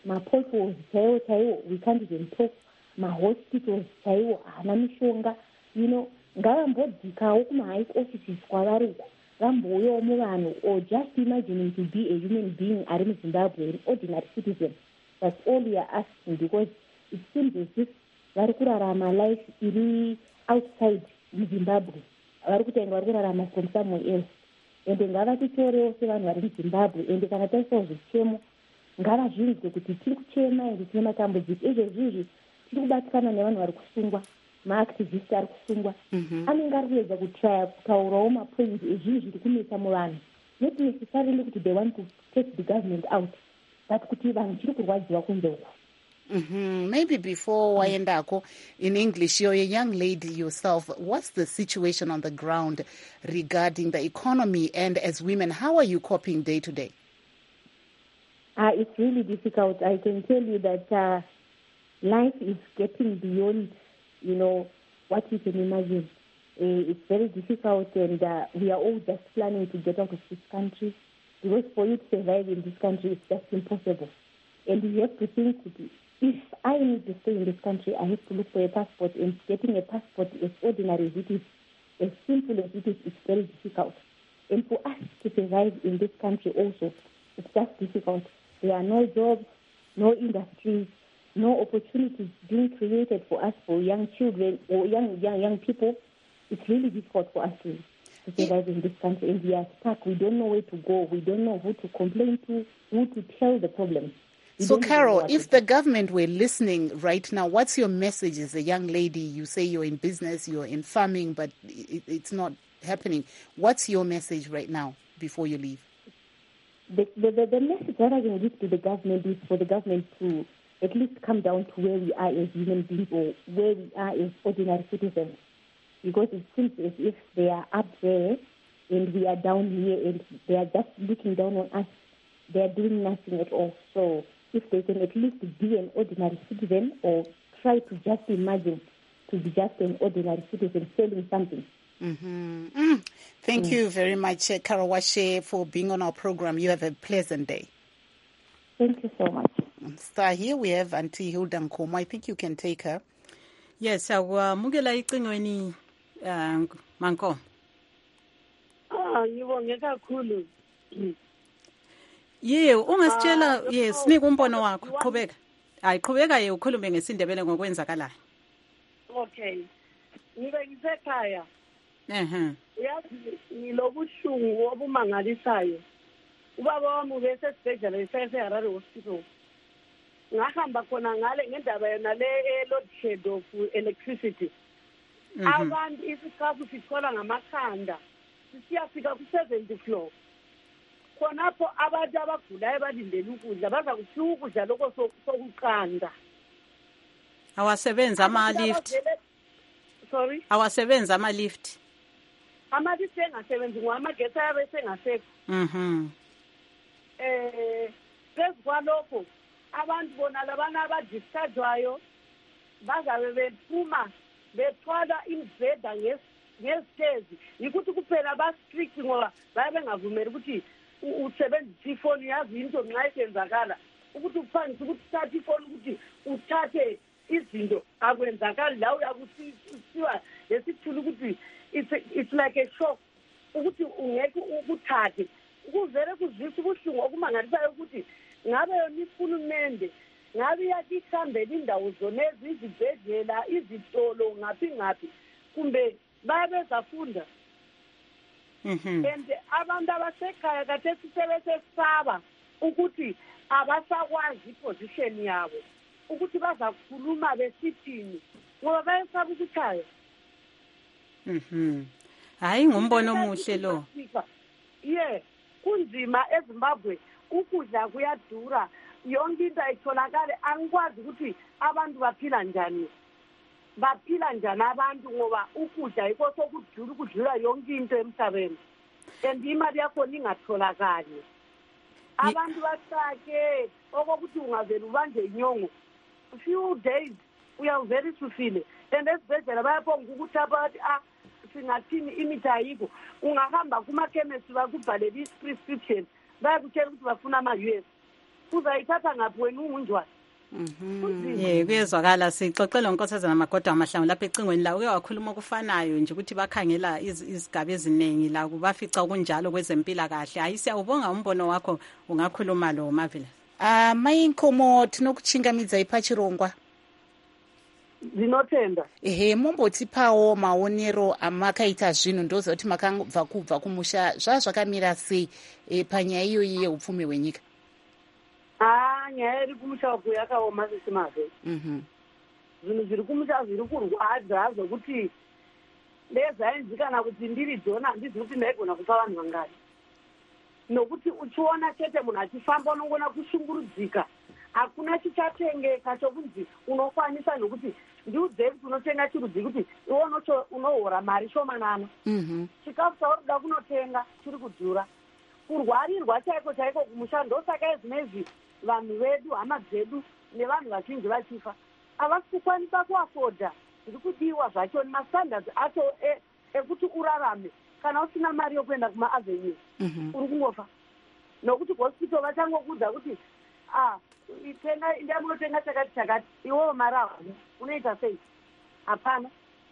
ma-potholes chaiwo chaiwo, we can't even talk, ma-hospitals chaiwo hana mishonga, you know, ngavambodhikawo kuma-high offices kwavari uko vambouyawo muvanhu, or just imagining to be a human being ari muzimbabwe, an ordinary citizen. That's all we are asking, because it seems as if vari kurarama life iri outside muzimbabwe, vari kutainga vari kurarama from somewhere else. Ende ngavatitorewo sevanhu vari muzimbabwe, ende kana taisawo zvichemo ngavazvinzwe kuti tiri kuchema ende tine matambudziko. Izvezvizvi tiri kubatikana nevanhu vari kusungwa, maactivist ari kusungwa, anenge ari kuedza kutraya kutaurawo mapoints ezvinhu zviri kunetsa muvanhu, not necessarily kuti they want to take the government out, but kuti vanhu tiri kurwadziwa kunze uko. Mm-hmm. Maybe before Wayendako, in English, you're a young lady yourself. What's the situation on the ground regarding the economy, and as women, how are you coping day to day? Uh, it's really difficult. I can tell you that uh, life is getting beyond, you know, what you can imagine. Uh, it's very difficult, and uh, we are all just planning to get out of this country, because for you to survive in this country, it's just impossible. And you have to think, if I need to stay in this country, I have to look for a passport, and getting a passport, as ordinary as it is, as simple as it is, it's very difficult. And for us to survive in this country also, it's just difficult. There are no jobs, no industries, no opportunities being created for us, for young children or young young young people. It's really difficult for us to, to survive in this country, and we are stuck. We don't know where to go. We don't know who to complain to, who to tell the problem. We so, Carol, if the government were listening right now, what's your message as a young lady? You say you're in business, you're in farming, but it, it's not happening. What's your message right now before you leave? The, the, the, the message that I can give to the government is for the government to at least come down to where we are as human beings, or where we are as ordinary citizens. Because it seems as if they are up there and we are down here, and they are just looking down on us. They are doing nothing at all. So if they can at least be an ordinary citizen, or try to just imagine to be just an ordinary citizen selling something. Mm-hmm. Mm. Thank mm. you very much, uh, Carol Washe, for being on our program. You have a pleasant day. Thank you so much. Star, here we have Auntie Hilda Nkomo. I think you can take her. Yes, awamukela icingweni Manko. Ah, ngibonge kakhulu. Ye, ungasitshela yes, sinika umbono wakho, qhubeka. Hayi qhubeka ye ukhulume ngesindebele ngokwenzakalayo. Okay. Ngibe ngisekhaya. Ehhe. Uyazi ngilobuhlungu obumangalisayo. Ubaba wami ubesesibhedlela eseHarare Hospital. Ngahamba khona ngale ngendaba yona le load shed of electricity. Abantu isikhafu sithola ngamakhanda. Siyafika ku seventh floor. Khonapho abantu abagulayo balindele ukudla baza kuthiwa ukudla lokho sokuqanda. Awasebenza ama lift. Sorry? Awasebenza ama lift. Ama lift engasebenzi ngoba amagetsi ayabe sengasekho. Mhm. Eh, kwalokho abantu bona labana abadischargewayo bazabe bephuma bethwala imveda ngesitezi, yikuthi kuphela ba strict ngoba babe bengavumeli ukuthi usebenzise ifoni. Yazi into nxa isenzakala ukuthi uphansi ukuthi uthathe ifoni ukuthi uthathe izinto akwenzakali la uyakusiwa lesithula ukuthi it's it's like a shock ukuthi ungeke ukuthathe ukuvele kuzwisa ubuhlungu okumangalisayo ukuthi ngabe yona ifulumende ngabe yakhambela indawo zonezi, izibhedlela, izitolo, ngaphi ngaphi, kumbe bayabezafunda. Mhm. And abantu abasekhaya kade sisebesesaba ukuthi abasakwazi iposition yabo ukuthi bazakhuluma besithini ngoba bayesaba ukukhaya. Mhm. Hayi ngumbono omuhle lo. Yeah, kunzima eZimbabwe, ukudla kuyadura, yonke into ayitholakale. Angikwazi ukuthi abantu baphila njani. Baphila njani abantu ngoba ukudla yikho sokudura ukudlula yonke into emhlabeni. And imali yakho ningatholakali. Abantu basake okokuthi ungavela ubanje inyongo. A few days uyavele sufile. And esibhedlela bayaphonga ukuthi abantu ah singathini imithi ayikho. Ungahamba kuma chemist bakubhalele prescription bayakutshela ukuthi bafuna ama U S. uzayithatha ngaphi wena ungunjwani? ye kuyezwakala. Sixoxele unkosazana Magoda Mahlangu lapha ecingweni la uke wakhuluma okufanayo nje ukuthi bakhangela izigaba eziningi la kubafica kunjalo kwezempilakahle. Hayi siyawubonga umbono wakho, ungakhuluma lo Marvelous. Ah Mainkomo tinokuchingamidza ipachirongwa Zinotenda. Ehe, mombotipawo maonero amakaita zvinhu ndoziva kuti makabva kubva kumusha zvazvakamira sei e, panyaya iyoyi yeupfumi hwenyika? Ah, nyaya iri kumusha uku yakaoma sesimazve. Mhm. Zvinhu zviri kumusha zviri kurwadza zvokuti ndezvainzi kana kuti ndiri Jona handizi kuti ndaigona kupa vanhu vangani. Nokuti uchiona chete munhu achifamba unongona kushungurudzika. Hakuna chichatengeka chokunzi unokwanisa nokuti ndiudzei kuti unotenga chirudzi kuti iwe unohora mari shomanana. Mhm. Chikafu chaurikuda kunotenga chiri kudhura. Kurwarirwa chaiko chaiko kumusha ndosaka izvinezvi vanhu vedu hama dzedu nevanhu vazhinji vachifa havasi kukwanisa kuafodha zviri kudiwa zvacho nemastandards acho ekuti urarame kana usina mari yokuenda kumaavenue uri kungofa nokuti hospital vachangokudza kuti ah tenga ndamunotenga chakati chakati iwewo mari havana unoita sei? Hapana.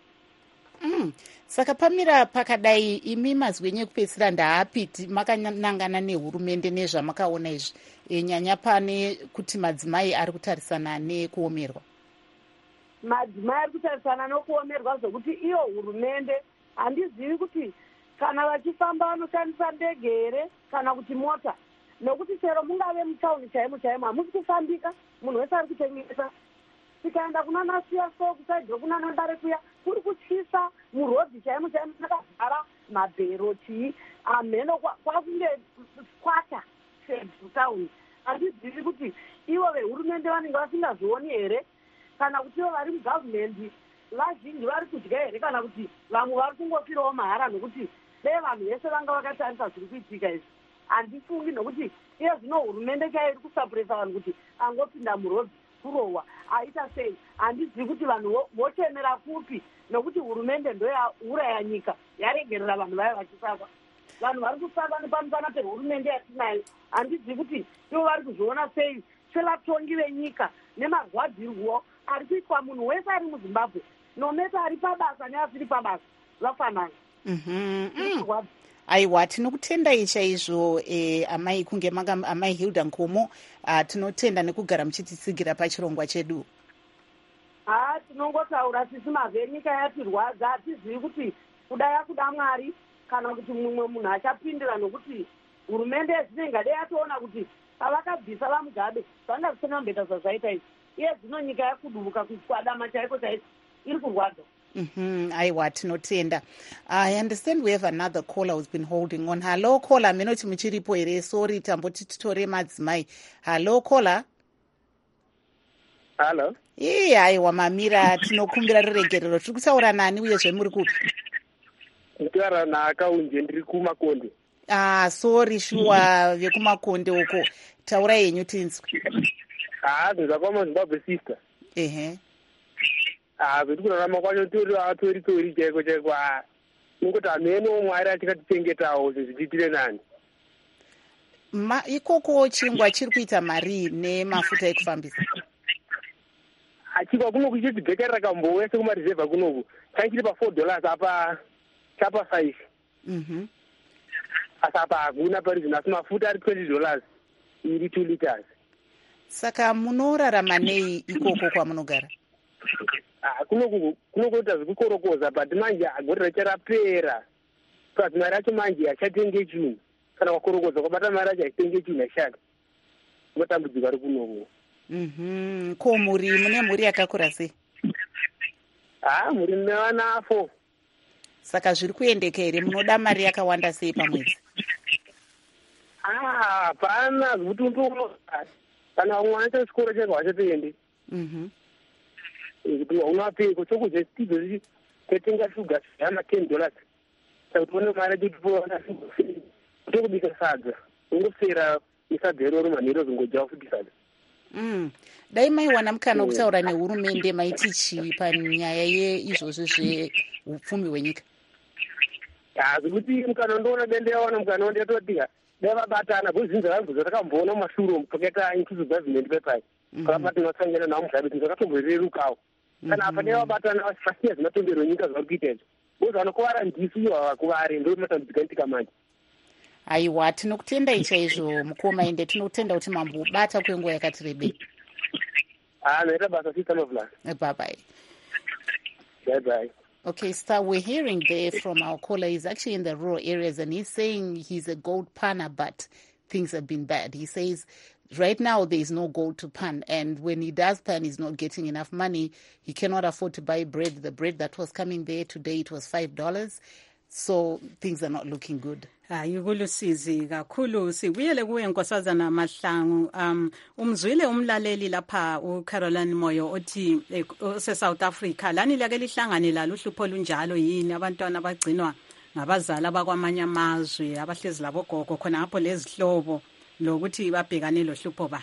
Mm. Saka pamira pakadai imi mazwenye kupedzisira ndaapiti makanangana nehurumende nezvamakaona izvi e, nyanya pane kuti madzimai ari kutarisana nekuomerwa? Madzimai ari kutarisana nekuomerwa zvokuti iyo hurumende handizivi kuti kana vachifamba vanoshandisa ndege here kana kuti mota, nokuti chero mungave mutauni chaimo chaimo hamusi kufambika, munhu wese ari kutengesa. Tikaenda kuna nasiya so kusaidhiro kuna nambare kuya kuri kutyisa murodhi chaimo chaimo nakagara mabhero chii amheno kwakunge kwata setauni. Handizivi kuti ivo vehurumende vanenge vasingazvioni here kana kuti ivo vari mugavhumendi vazhinji vari kudya here kana kuti vamwe vari kungofirawo mahara nokuti dei vanhu vese vanga vakatarisa zviri kuitika izvi. Handifungi nokuti iye zvino hurumende chaiyo iri kusapuresa vanhu kuti angopinda murodhi kurohwa aita sei. Handizivi kuti vanhu vochemera kupi nokuti hurumende ndoyauraya nyika yaregerera vanhu vayo vachisafa. Vanhu vari kusafa nepamusana pehurumende yatinayo. Handizivi kuti ivo vari kuzviona sei selatongi venyika nemarwadzirirwo ari kuitwa munhu wese ari muZimbabwe, nometa ari pabasa neasiri pabasa vafanana. Mhm. Aiwa, tinokutendai chaizvo e, amai kunge manga amai Hilda Nkomo. Uh, tinotenda nekugara muchitisigira pachirongwa chedu. Ah, tinongotaura sisi mazve nyika yatirwadza, hatizivi kuti kuda yakuda Mwari kana kuti mumwe munhu achapindira nokuti hurumende yezinenge dei yatoona kuti pavakabvisa vaMugabe zvanga zvisingamboita zvazvaita izvi. Iye zvino nyika yakudubuka kukwadama chaiko chaiko iri kurwadza. Mm-hmm. Aiwa, tinotenda. I understand we have another caller who's been holding on. Hello caller, minoti muchiripo here. Sorry, tamboti titore madzimai. Hello caller. Hello. Ee, aiwa mamira, tinokumbira ruregerero. Tiri kutaura nani uye zvemuri kupi? Kutaura naakaunje ndiri kuMakonde. Ah, sorry shuwa vekuMakonde uko. Taura yenyu tinzwe. Ah, ndakama Zimbabwe sister. Ehe. Ah, zviri kurarama kwacho tori atori tori chaiko chaiko. Ah, ningoti ameno Mwari achikatichengetawo zvichitire nani. Ma ikoko chingwa chiri kuita mari nemafuta ekufambisa. Achikwa kuno kuchiti bhekari rakambowese kumarizevha kunoku chachiri pa four dollars apa chapa five. Mhm. Asa apa hakuna parizvino asi mafuta ari twenty dollars iri two liters. Saka munorarama nei ikoko kwamunogara? Ah, kunoku kunokuita zvekukorokoza but manje agore racharapera. Saka mari yacho manje achatenge chinhu. Kana wakorokoza kwabata mari yacho achitenge chinhu achishaka. Kumatambudziko ari kunoku. Mhm. Ko muri mune muri yakakura sei? Ah, muri nevana four. Saka zviri kuendeka here, munoda mari yakawanda sei pamwedzi? Ah, hapana zvekuti unotoona kana mwana chechikoro chako hachatoendi. Mhm. Kuti unapeko chokudya chitidzo chetenga shuga yana ten dollars. Saka kuti une mari yekuti tokubika sadza ungosera isadza iroro manhero zvingodya futi sadza. Mm. Dai maiwana mukana wekutaura nehurumende maiti chii panyaya yeizvozvo zveupfumi hwenyika? Ah, zvekuti mukana ndoona dende yawana mukana ndatotika bevabatana kuzinza kanguzo takamboona mumashure mupoketa inclusive government pepai kakabati nosangena nawo mudhabiti zvakatomborerukawo kana apa nevabatana vasifasiya zvinatondero nyika zvari kuitezo ozvanokuvara ndisi iyo havakuvari ndo matambudziko antika manje. Aiwa, tinokutendai chaizvo mukoma, ende tinotenda kuti mambobata kwenguva yakati rebei. Ah, noita basa sister Mavlas. Bye bye. Bye bye. Okay, Star, we're hearing there from our caller. He's actually in the rural areas and he's saying he's a gold panner, but things have been bad. He says right now there is no gold to pan, and when he does pan, he's not getting enough money. He cannot afford to buy bread. The bread that was coming there today, it was five dollars. So things are not looking good. Hayi kulusizi kakhulu. Sibuyele kuwe Nkosazana Mahlangu. Um umzwile umlaleli lapha uCaroline Moyo othi ose South Africa lani lake lihlangane la luhlupho lunjalo yini abantwana bagcinwa ngabazali abakwamanye amazwe abahlezi labo gogo khona lapho lezihlobo lokuthi babhekane lohlupho ba.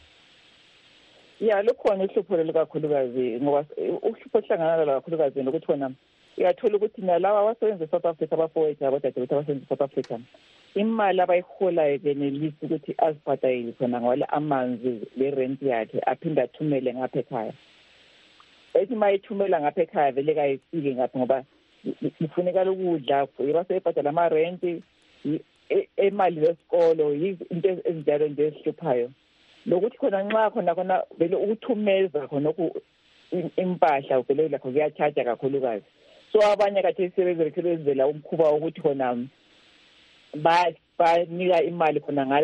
Yeah, lukhona uhlupho likakhulukazi ngoba uhlupho hlangana kakhulukazi lokuthi wona uyathola ukuthi nalawa abasebenza eSouth Africa abafowethu abadadewethu abasebenza eSouth Africa imali abayiholayo benelisi ukuthi azibhadale khona ngawala amanzi le-rent yakhe aphinde athumele ngapha ekhaya. Ethi uma ethumela ngapha ekhaya vele kayifike ngapha ngoba kufuneka ukudla basebebhadala ama-rent emali lesikolo into ezinjalo nje ezihluphayo. Lokuthi khona nxa khona khona vele ukuthumeza khona impahla vele lakho kuyatshaja kakhulukazi. So abanye kade sebezela umkhuba ukuthi khona banika imali khona ngale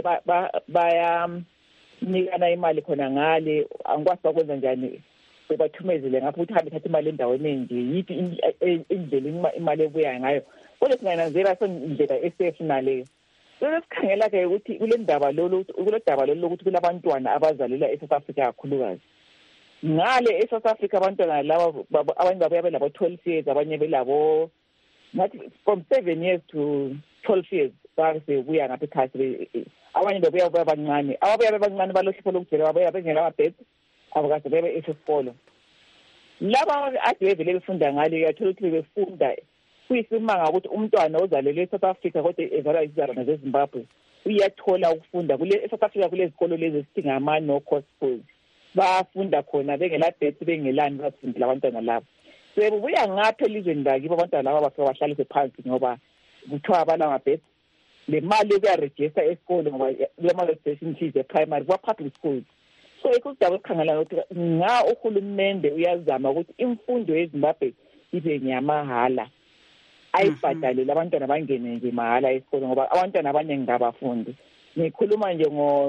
bayanikana imali khona ngale angikwazi bakwenza njani bebathumezele ngapha ukuthi hambe thatha imali endaweni enje yithi indlela imali ebuya ngayo kodwa singananzela sondlela esafe naleyo. Sesikhangela ke ukuthi kule ndaba lolu kule ndaba lolu ukuthi kulabantwana abazalela eSouth Africa kakhulukazi ngale eSouth Africa abantwana laba abanye babuya belabo twelve years abanye belabo ngathi from seven years to twelve years base buya ngapha ekhaya abanye babuya babancane ababuya babancane balohlupho lokujela babuya bengela amabhedi abakaze bebe esikolo laba ade vele befunda ngale uyathola ukuthi befunda kuyisimanga ukuthi umntwana ozalelwe eSouth Africa kodwa ezalwa izizalwane zeZimbabwe uyathola ukufunda kule eSouth Africa kule zikolo lezi esithi ngama no cost schools bafunda khona bengela bhethi bengelani bafundela abantwana labo. Sebubuya ngapha elizweni lakibo abantwana laba bafika bahlalise phansi ngoba kuthiwa abala ngabhethi le mali kuyaregister esikolo ngoba lema registration fees e-primary kwa public schools. So ekudaba ukukhangela ukuthi nga uhulumende uyazama ukuthi imfundo yeZimbabwe ibe nyamahala ayibhadale labantwana bangene nje mahala esikolo ngoba abantwana abaningi ngabafundi. Ngikhuluma nje ngo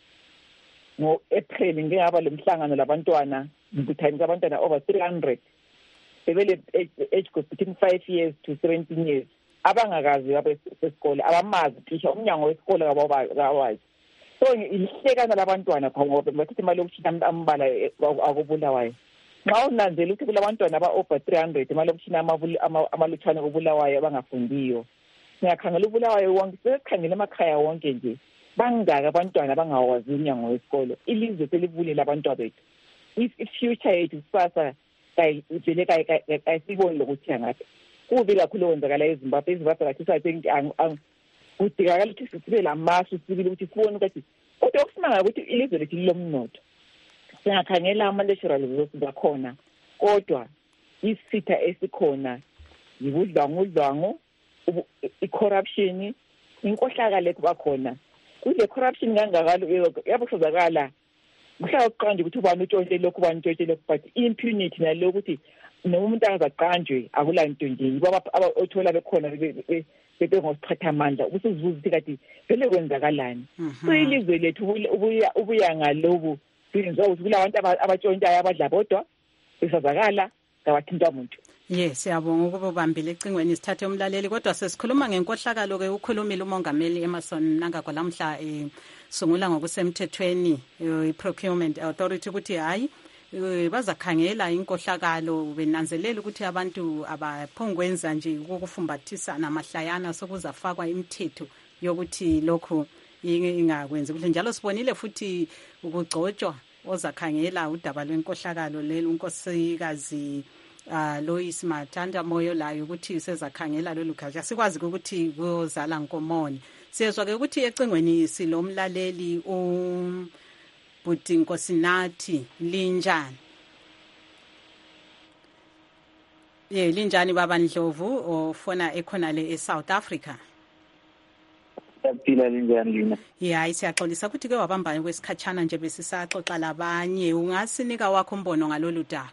ngo April ngingaba lemhlangano labantwana ngikuthayini abantwana over three hundred bebele age group between five years to seventeen years abangakazi abesikole abamazi tisha umnyango wesikole kabawazi. So ihlekana labantwana ngoba bathatha imali yokushina ambala akubulawayo. Nxa unanzela ukuthi kulabantwana aba over three hundred imali yokushina amaluthwane obulawayo abangafundiyo. Siyakhangela ubulawayo wonke sesikhangela emakhaya wonke nje bangaka abantwana bangawazi umnyango wesikolo ilizwe selivulile abantwana bethu i-future yethu sasa kayivele kayisiboni lokuthi ngathi kubi kakhulu kwenzakala eZimbabwe eZimbabwe kathi sathi kudingakala ukuthi sibe lamasu sibili ukuthi sibone ukuthi kodwa okusimanga ukuthi ilizwe lethu lilomnotho singakhangela ama-natural resources akhona kodwa isitha esikhona yibudlwangudlwangu i-corruption inkohlakalo ekubakhona kule corruption kangakalo yabusozakala kuhlala kuqanje ukuthi ubani utshontshe lokhu ubani utshontshe lokhu but impunity nalo ukuthi nomuntu angazaqanjwe akulanto nje yibo othola bekhona bebengosiphatha amandla ubusizibuza ukuthi kati vele kwenzakalani. So ilizwe lethu ubuya ubuya ngalobu sinzwa ukuthi kulabantu abatshontshayo abadla bodwa besazakala ngawathinta umuntu. Yes, siyabonga ukuba ubambile ecingweni isithathe umlaleli kodwa sesikhuluma ngenkohlakalo ke ukhulumile umongameli Emerson Mnangagwa lamhla eh sungula ngokusemthethweni i-procurement authority ukuthi hayi bazakhangela inkohlakalo benanzelela ukuthi abantu abaphongwenza nje ukufumbathisa namahlayana sokuzafakwa imithetho yokuthi lokho ingakwenzi ukuthi njalo sibonile futhi ukugcotshwa ozakhangela udaba lwenkohlakalo lelo unkosikazi uh Lois Matanda Moyo layo ukuthi sezakhangela lolu gatsha sikwazi ukuthi kuzala Nkomoni. Siyezwa ke ukuthi ecingweni silomlaleli u Bhuti Nkosinathi linjani? Ye linjani baba Ndlovu ofona ekhona le eSouth Africa? Yaphila linjani lina? Yeah, siyaxolisa ukuthi ke wabambana kwesikhatshana nje besisaxoxa labanye. Ungasinika wakho umbono ngalolu daba?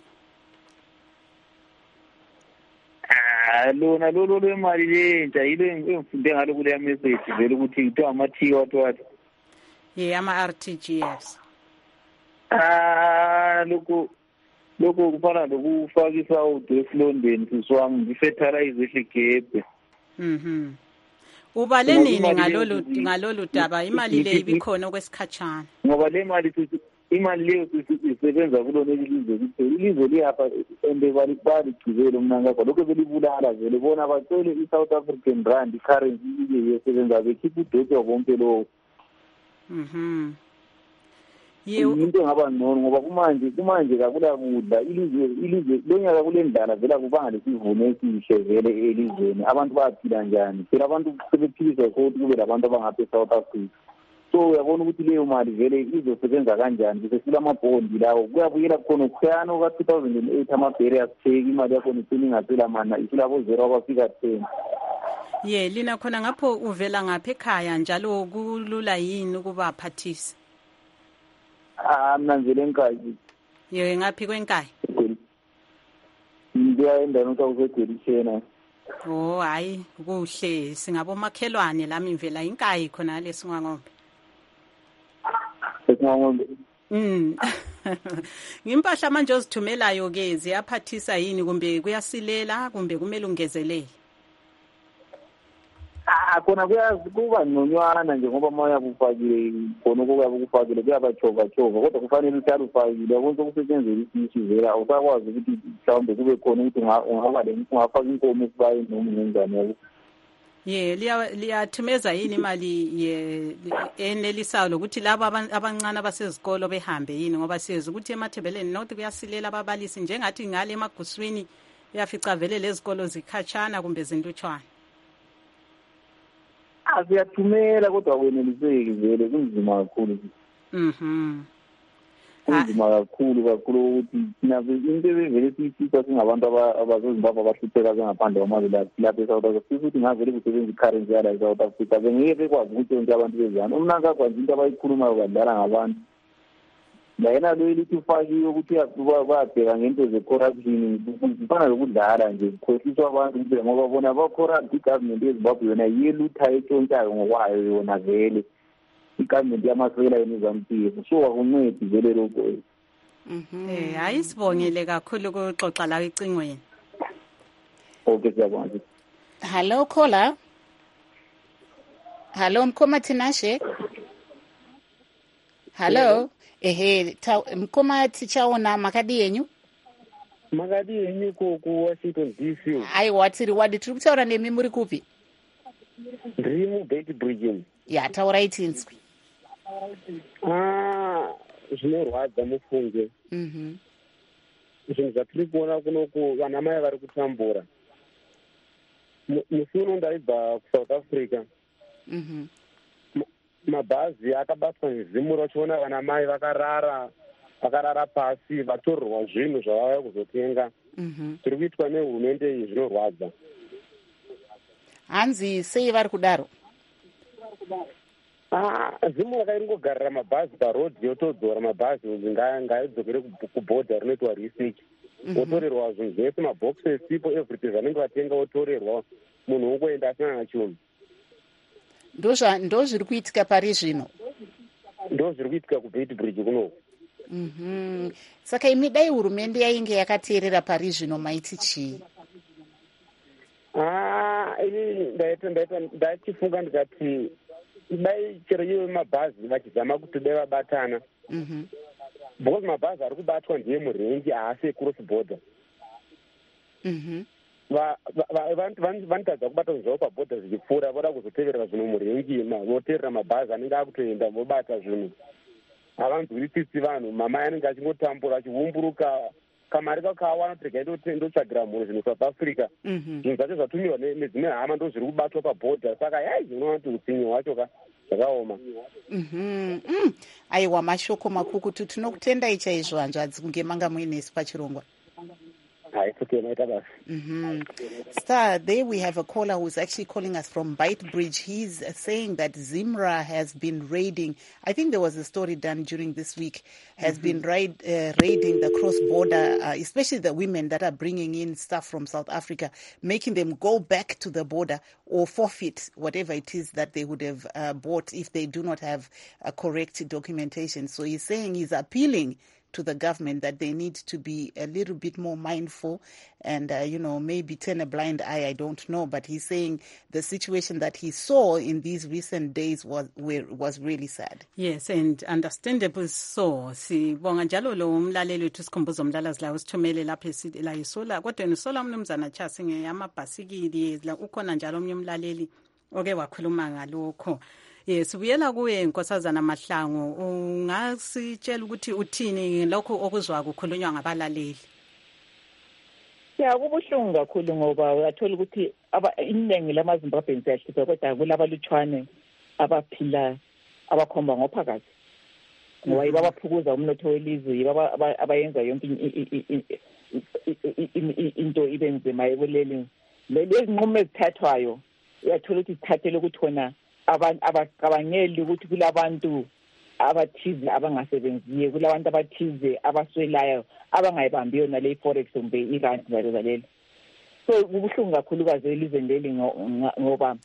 Ah, lona lolo lemali lentsha yilo engifunde ngalo kule message vele ukuthi kuthiwa amathiyo wathi wathi. Yeah, ama R T G S. Ah, lokho lokho kufana lokufakisa udeflondeni siswami ngifertilize ehlegebhe. Mhm. Ubale nini ngalolu ngalolu daba imali le ibikhona kwesikhatshana? Ngoba le mali imali leyo sisebenza kulona ilizwe kuphela. Ilizwe liyapha ende bali baligcibela umnangakho. Lokho belibulala vele bona bacele i-South African rand currency iye yesebenza bekhipha udoti wonke lo. Mhm. Yebo into ngaba ngcono ngoba kumanje kumanje kakula kudla ilizwe ilizwe lonyaka kulendlala vela kubanga lesivuno esihle vele elizweni abantu bayaphila njani phela abantu sebephiliswa ukuthi kube labantu abangapha eSouth Africa. So uyabona ukuthi leyo mali vele izosebenza kanjani bese sila amabhondi lawo kuyabuyela khona khuyano ka two thousand eight amabheri asitheki imali yakho nitsini ngaphela mana isilabo zero abafika ten. Ye lina khona ngapho uvela ngapha ekhaya njalo kulula yini ukuba phathisa? Ah mnanzele enkayi. Ye ngaphi kwenkayi? Ngiya endaweni okuzegwelishena. Oh hayi kuhle singabo makhelwane lami imvela inkayi khona lesingwangombe. Esingwangombe. Mm. Ngimpahla manje ozithumelayo ke ziyaphathisa yini kumbe kuyasilela kumbe kumele ungezelele? Ah khona kuyazi kuba ngonywana nje ngoba moya kufakile khona ukuba kufakile kuyabachova chova kodwa kufanele uhlale ufakile konke kusetshenzela isishi vela awusakwazi ukuthi mhlawumbe kube khona ukuthi ungaba le ungafaka inkomo esibayeni noma ngenzani yabo. Ye liya liyathumeza yini imali ye enelisayo lokuthi labo abancane abasezikolo behambe yini ngoba siyeza ukuthi emathebeleni nothi kuyasilela ababalisi njengathi ngale emaguswini uyafica vele lezikolo zikhatshana kumbe zintutshwana. Asiyathumela kodwa kweneliseki vele kunzima kakhulu. Mhm. Kunzima kakhulu kakhulu ukuthi thina into evele siyifisa singabantu abazozimbabwe abahlupheka ngaphandle kwamazwe lapha eSouth Africa futhi ngavele kusebenza i-currency yala eSouth Africa bengeke bekwazi ukuthi yonke abantu bezana umnankakho nje into abayikhulumayo badlala ngabantu la yena lo elithi ufakiwe ukuthi bayabheka ngento ze-corruption kufana lokudlala nje kukhosiswa abantu ukuthi ngoba bona ba-corrupt i-government yeZimbabwe yona yeluthayo etshontshayo ngokwayo yona vele i-government yamaswela yona izampiso so akuncedi vele lokho. Eh hayi sibongele kakhulu ukuxoxa la ecingweni. Okay siyabonga. Hello caller. Hello Mkhoma Tinashe. Hello. Ehe Mkhoma tichaona makadi yenyu? Makadi yenyu ku ku Washington D C. Ai watiri wadi tiri kutaura nemi muri kupi? Ndiri muBeitbridge. Ya taura itinzwi. Ah zvinorwadza mufunge. Mhm. Zvinhu zvatiri kuona kunoku vana mai vari kutambura. Musi uno ndaibva kuSouth Africa. Mhm. Mabhazi akabatwa nezimu rachiona vana mai vakarara vakarara pasi vatorerwa zvinhu zvavauya kuzotenga. Mhm. Tiri kuitwa nehurumende iyi zvinorwadza. Hanzi sei vari kudaro? Ah, zimu rakaingogarira mabhazi parodhi yotodzora mabhazi kuti ngaidzokere kubhodha rinoitwa research. Wotorerwa zvinhu zvese mabhokisi esipo everything vanenge vatenga wotorerwa munhu wongoenda asina nachunhu. Ndozva ndozviri kuitika pari zvino. Ndozviri kuitika kuBeitbridge kuno. Mhm. Saka imi dai hurumende yainge yakateerera pari zvino maiti chii? Ah, ini ndaita ndaita ndachifunga ndikati dai chero iwe mabhazi vachizama kuti dai vabatana. Mhm. Because mabhazi ari kubatwa ndiye murengi haasi ecross border. Mhm. vanotadza kubata zvavo pabhodha zvichipfuura voda kuzoteverera zvinhu murengi voteerera mabhazi anenge akutoenda vobata zvinhu havanzwiri tsitsi vanhu mamai anenge achingotambura achiumburuka kamari kakawana kuti regai ndotsvagira mhuri zvinhu south africa zvinhu zvacho zvatumiwa nedzimwe hama ndo zviri kubatwa pabhodha saka yai zvinoona kuti utsinyi hwacho ka zvakaoma. Aiwa, mashoko makukutu. Tinokutendai chaizvo hanzvadzi kunge manga muinesu pachirongwa. Mm-hmm. Star, there we have a caller who's actually calling us from Beitbridge. He's uh, saying that Zimra has been raiding, I think there was a story done during this week, has mm-hmm. been raid, uh, raiding the cross-border, uh, especially the women that are bringing in stuff from South Africa, making them go back to the border or forfeit whatever it is that they would have uh, bought if they do not have a correct documentation. So he's saying he's appealing to the government that they need to be a little bit more mindful and, uh, you know, maybe turn a blind eye, I don't know. But he's saying the situation that he saw in these recent days was was really sad. Yes, and understandable so. Sibonga njalo lo umlaleli wethu sikhumbuzo umlalazi la usithumele lapha esithi la isola kodwa nisola umnumzana Chasi ngeyamabhasikili la ukhona njalo omnye umlaleli oke wakhuluma ngalokho. Yes, ubuyela kuye inkosazana Mahlangu, ungasitshela ukuthi uthini lokho okuzwa kukhulunywa ngabalaleli? Ya kubuhlungu kakhulu ngoba uyathola ukuthi iningi lamaZimbabwe siyahlupha kodwa kulabalutshwane abaphila abakhomba ngophakathi. Ngoba yibo abaphukuza umnotho welizwe, yibo abayenza yonke into ibe nzima ekuleli. Lezi nqumo ezithathwayo uyathola ukuthi sithathele ukuthi khona abantu abacabangeli ukuthi kulabantu abathize abangasebenziyo, kulabantu abathize abaswelayo abangayibambi yona le forex kumbe irand zalelo. So kubuhlungu kakhulukazi elizweni leli ngoba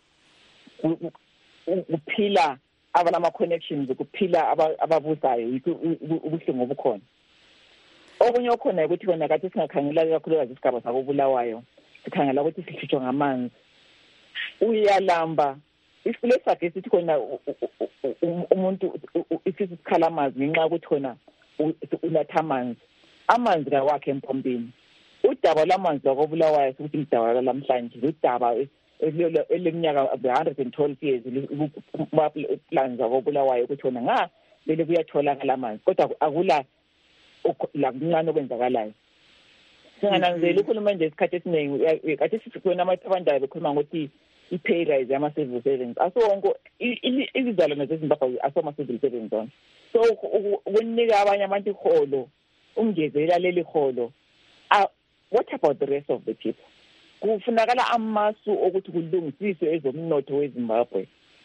kuphila abanama connections, kuphila ababuzayo, ubuhlungu obukhona. Okunye okhona ukuthi kona kade singakhangela kakhulukazi isigaba sakobulawayo, sikhangela ukuthi sihlutshwa ngamanzi. Uyalamba isifule sakhe sithi khona umuntu isithi sikhala amanzi ngenxa ukuthi khona unatha amanzi. Amanzi kawakhe empompini. Udaba lamanzi akobulawayo ukuthi idaba lamhlanje, udaba eleminyaka one hundred twelve years plans akobulawayo ukuthi khona nga lele kuyathola ngalamanzi kodwa akula la kuncane okwenzakalayo. Singananzela uhulumende isikhathi esiningi kade sithi khona amabandayo bekhuluma ngokuthi i-pay rise yama-civil servants asonke izizalwane zezimbabwe asoma-civil servants on. So ukunika abanye abantu iholo umngezela leli holo, what about the rest of the people? Kufunakala amasu ukuthi kulungisiswe ezomnotho weZimbabwe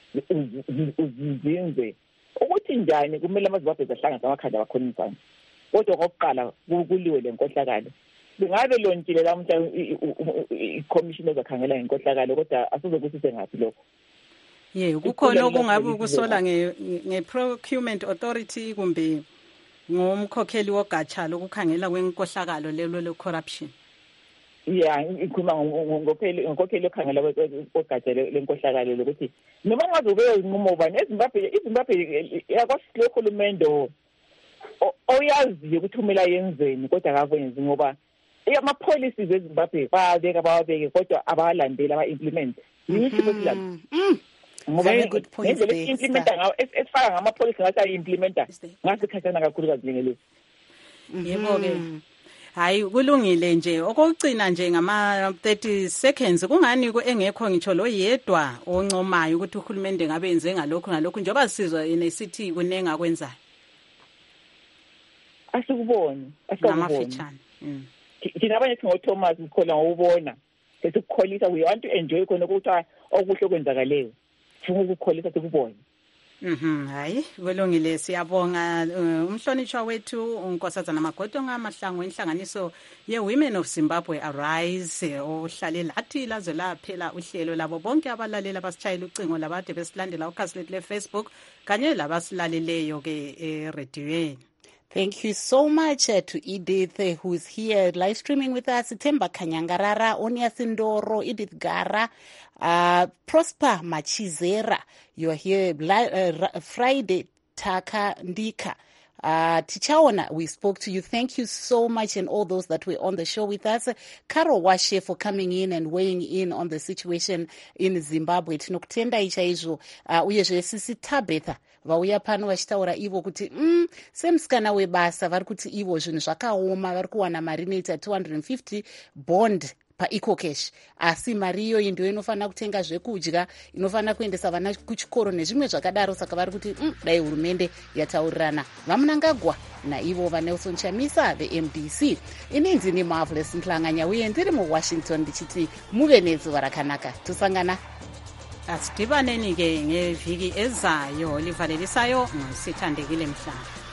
uzinze ukuthi njani kumele amaZimbabwe zahlanganisa amakhanda abakhulumisana. Kodwa kokuqala kuliwe lenkohlakalo. Ngabe lontshile lamuhla i-commission ezakhangela ngenkohlakalo kodwa asizokusise ngathi lokho. Yeah, kukhona okungabe ukusola nge-procurement authority kumbe ngomkhokheli wogatsha lokukhangela kwenkohlakalo lelo le-corruption. Yeah, ikhuluma ngokhokheli okhangela kwegatsha lenkohlakalo lokuthi noma ngabe ube inqumo ubani eZimbabwe iZimbabwe yakwasilo khulumendo oyaziyo ukuthi umela yenzeni kodwa akakwenzi ngoba ama-policies eZimbabwe bayabeka bawabeke kodwa abalandeli aba-implement. Very good point there. Esifaka ngama-policy ngathi ayi-implementa ngasikhathana kakhulukazi ngelezi. Yebo-ke. Hayi kulungile nje okugcina nje ngama thirty seconds kungani engekho ngitsho lo yedwa oncomayo ukuthi uhulumende ngabe enze ngalokho ngalokho njengoba sizwa inesithi kunenga kwenzayo. Asikuboni, asikuboni. Thina abanye singoThomas ukhola ngokubona. Sesikukholisa we want to enjoy khona ukuthi okuhle kwenzakaleyo. Sifuna ukukholisa sikubone. Mhm, hayi kulungile siyabonga umhlonishwa wethu unkosazana Magodo ngaMahlangu inhlanganiso ye Women of Zimbabwe Arise ohlale lathi laze laphela uhlelo labo bonke abalalela abasitshayela ucingo labade besilandela ukhasi le Facebook kanye labasilaleleyo ke eradioweni. Thank you so much uh, to Edith, uh, who is here live streaming with us. Temba Kanyangarara, Onia Sindoro, Edith Gara, uh, Prosper Machizera. You are here uh, Friday, Taka Ndika. Uh, Tichaona, we spoke to you. Thank you so much, and all those that were on the show with us. Carol Washe for coming in and weighing in on the situation in Zimbabwe. Tinokutenda ichaizvo uh, uyezve sisi Tabitha vauya pano vachitaura ivo kuti mm, semusikana webasa vari kuti ivo zvinhu zvakaoma, vari kuwana mari inoita two hundred fifty bond paecocash, asi mari iyoyi ndio inofanira kutenga zvekudya, inofanira kuendesa vana kuchikoro nezvimwe zvakadaro. Saka vari kuti mm, dai hurumende yataurirana. Vamunangagwa naivo vaNelson Chamisa veM D C. Inini ndini Marvelous Nhlanganya uye ndiri muWashington ndichiti muve nezuva rakanaka. Tusangana asidibaneni ke ngeviki ezayo livalelisayo ngosithandekile Mhlanga.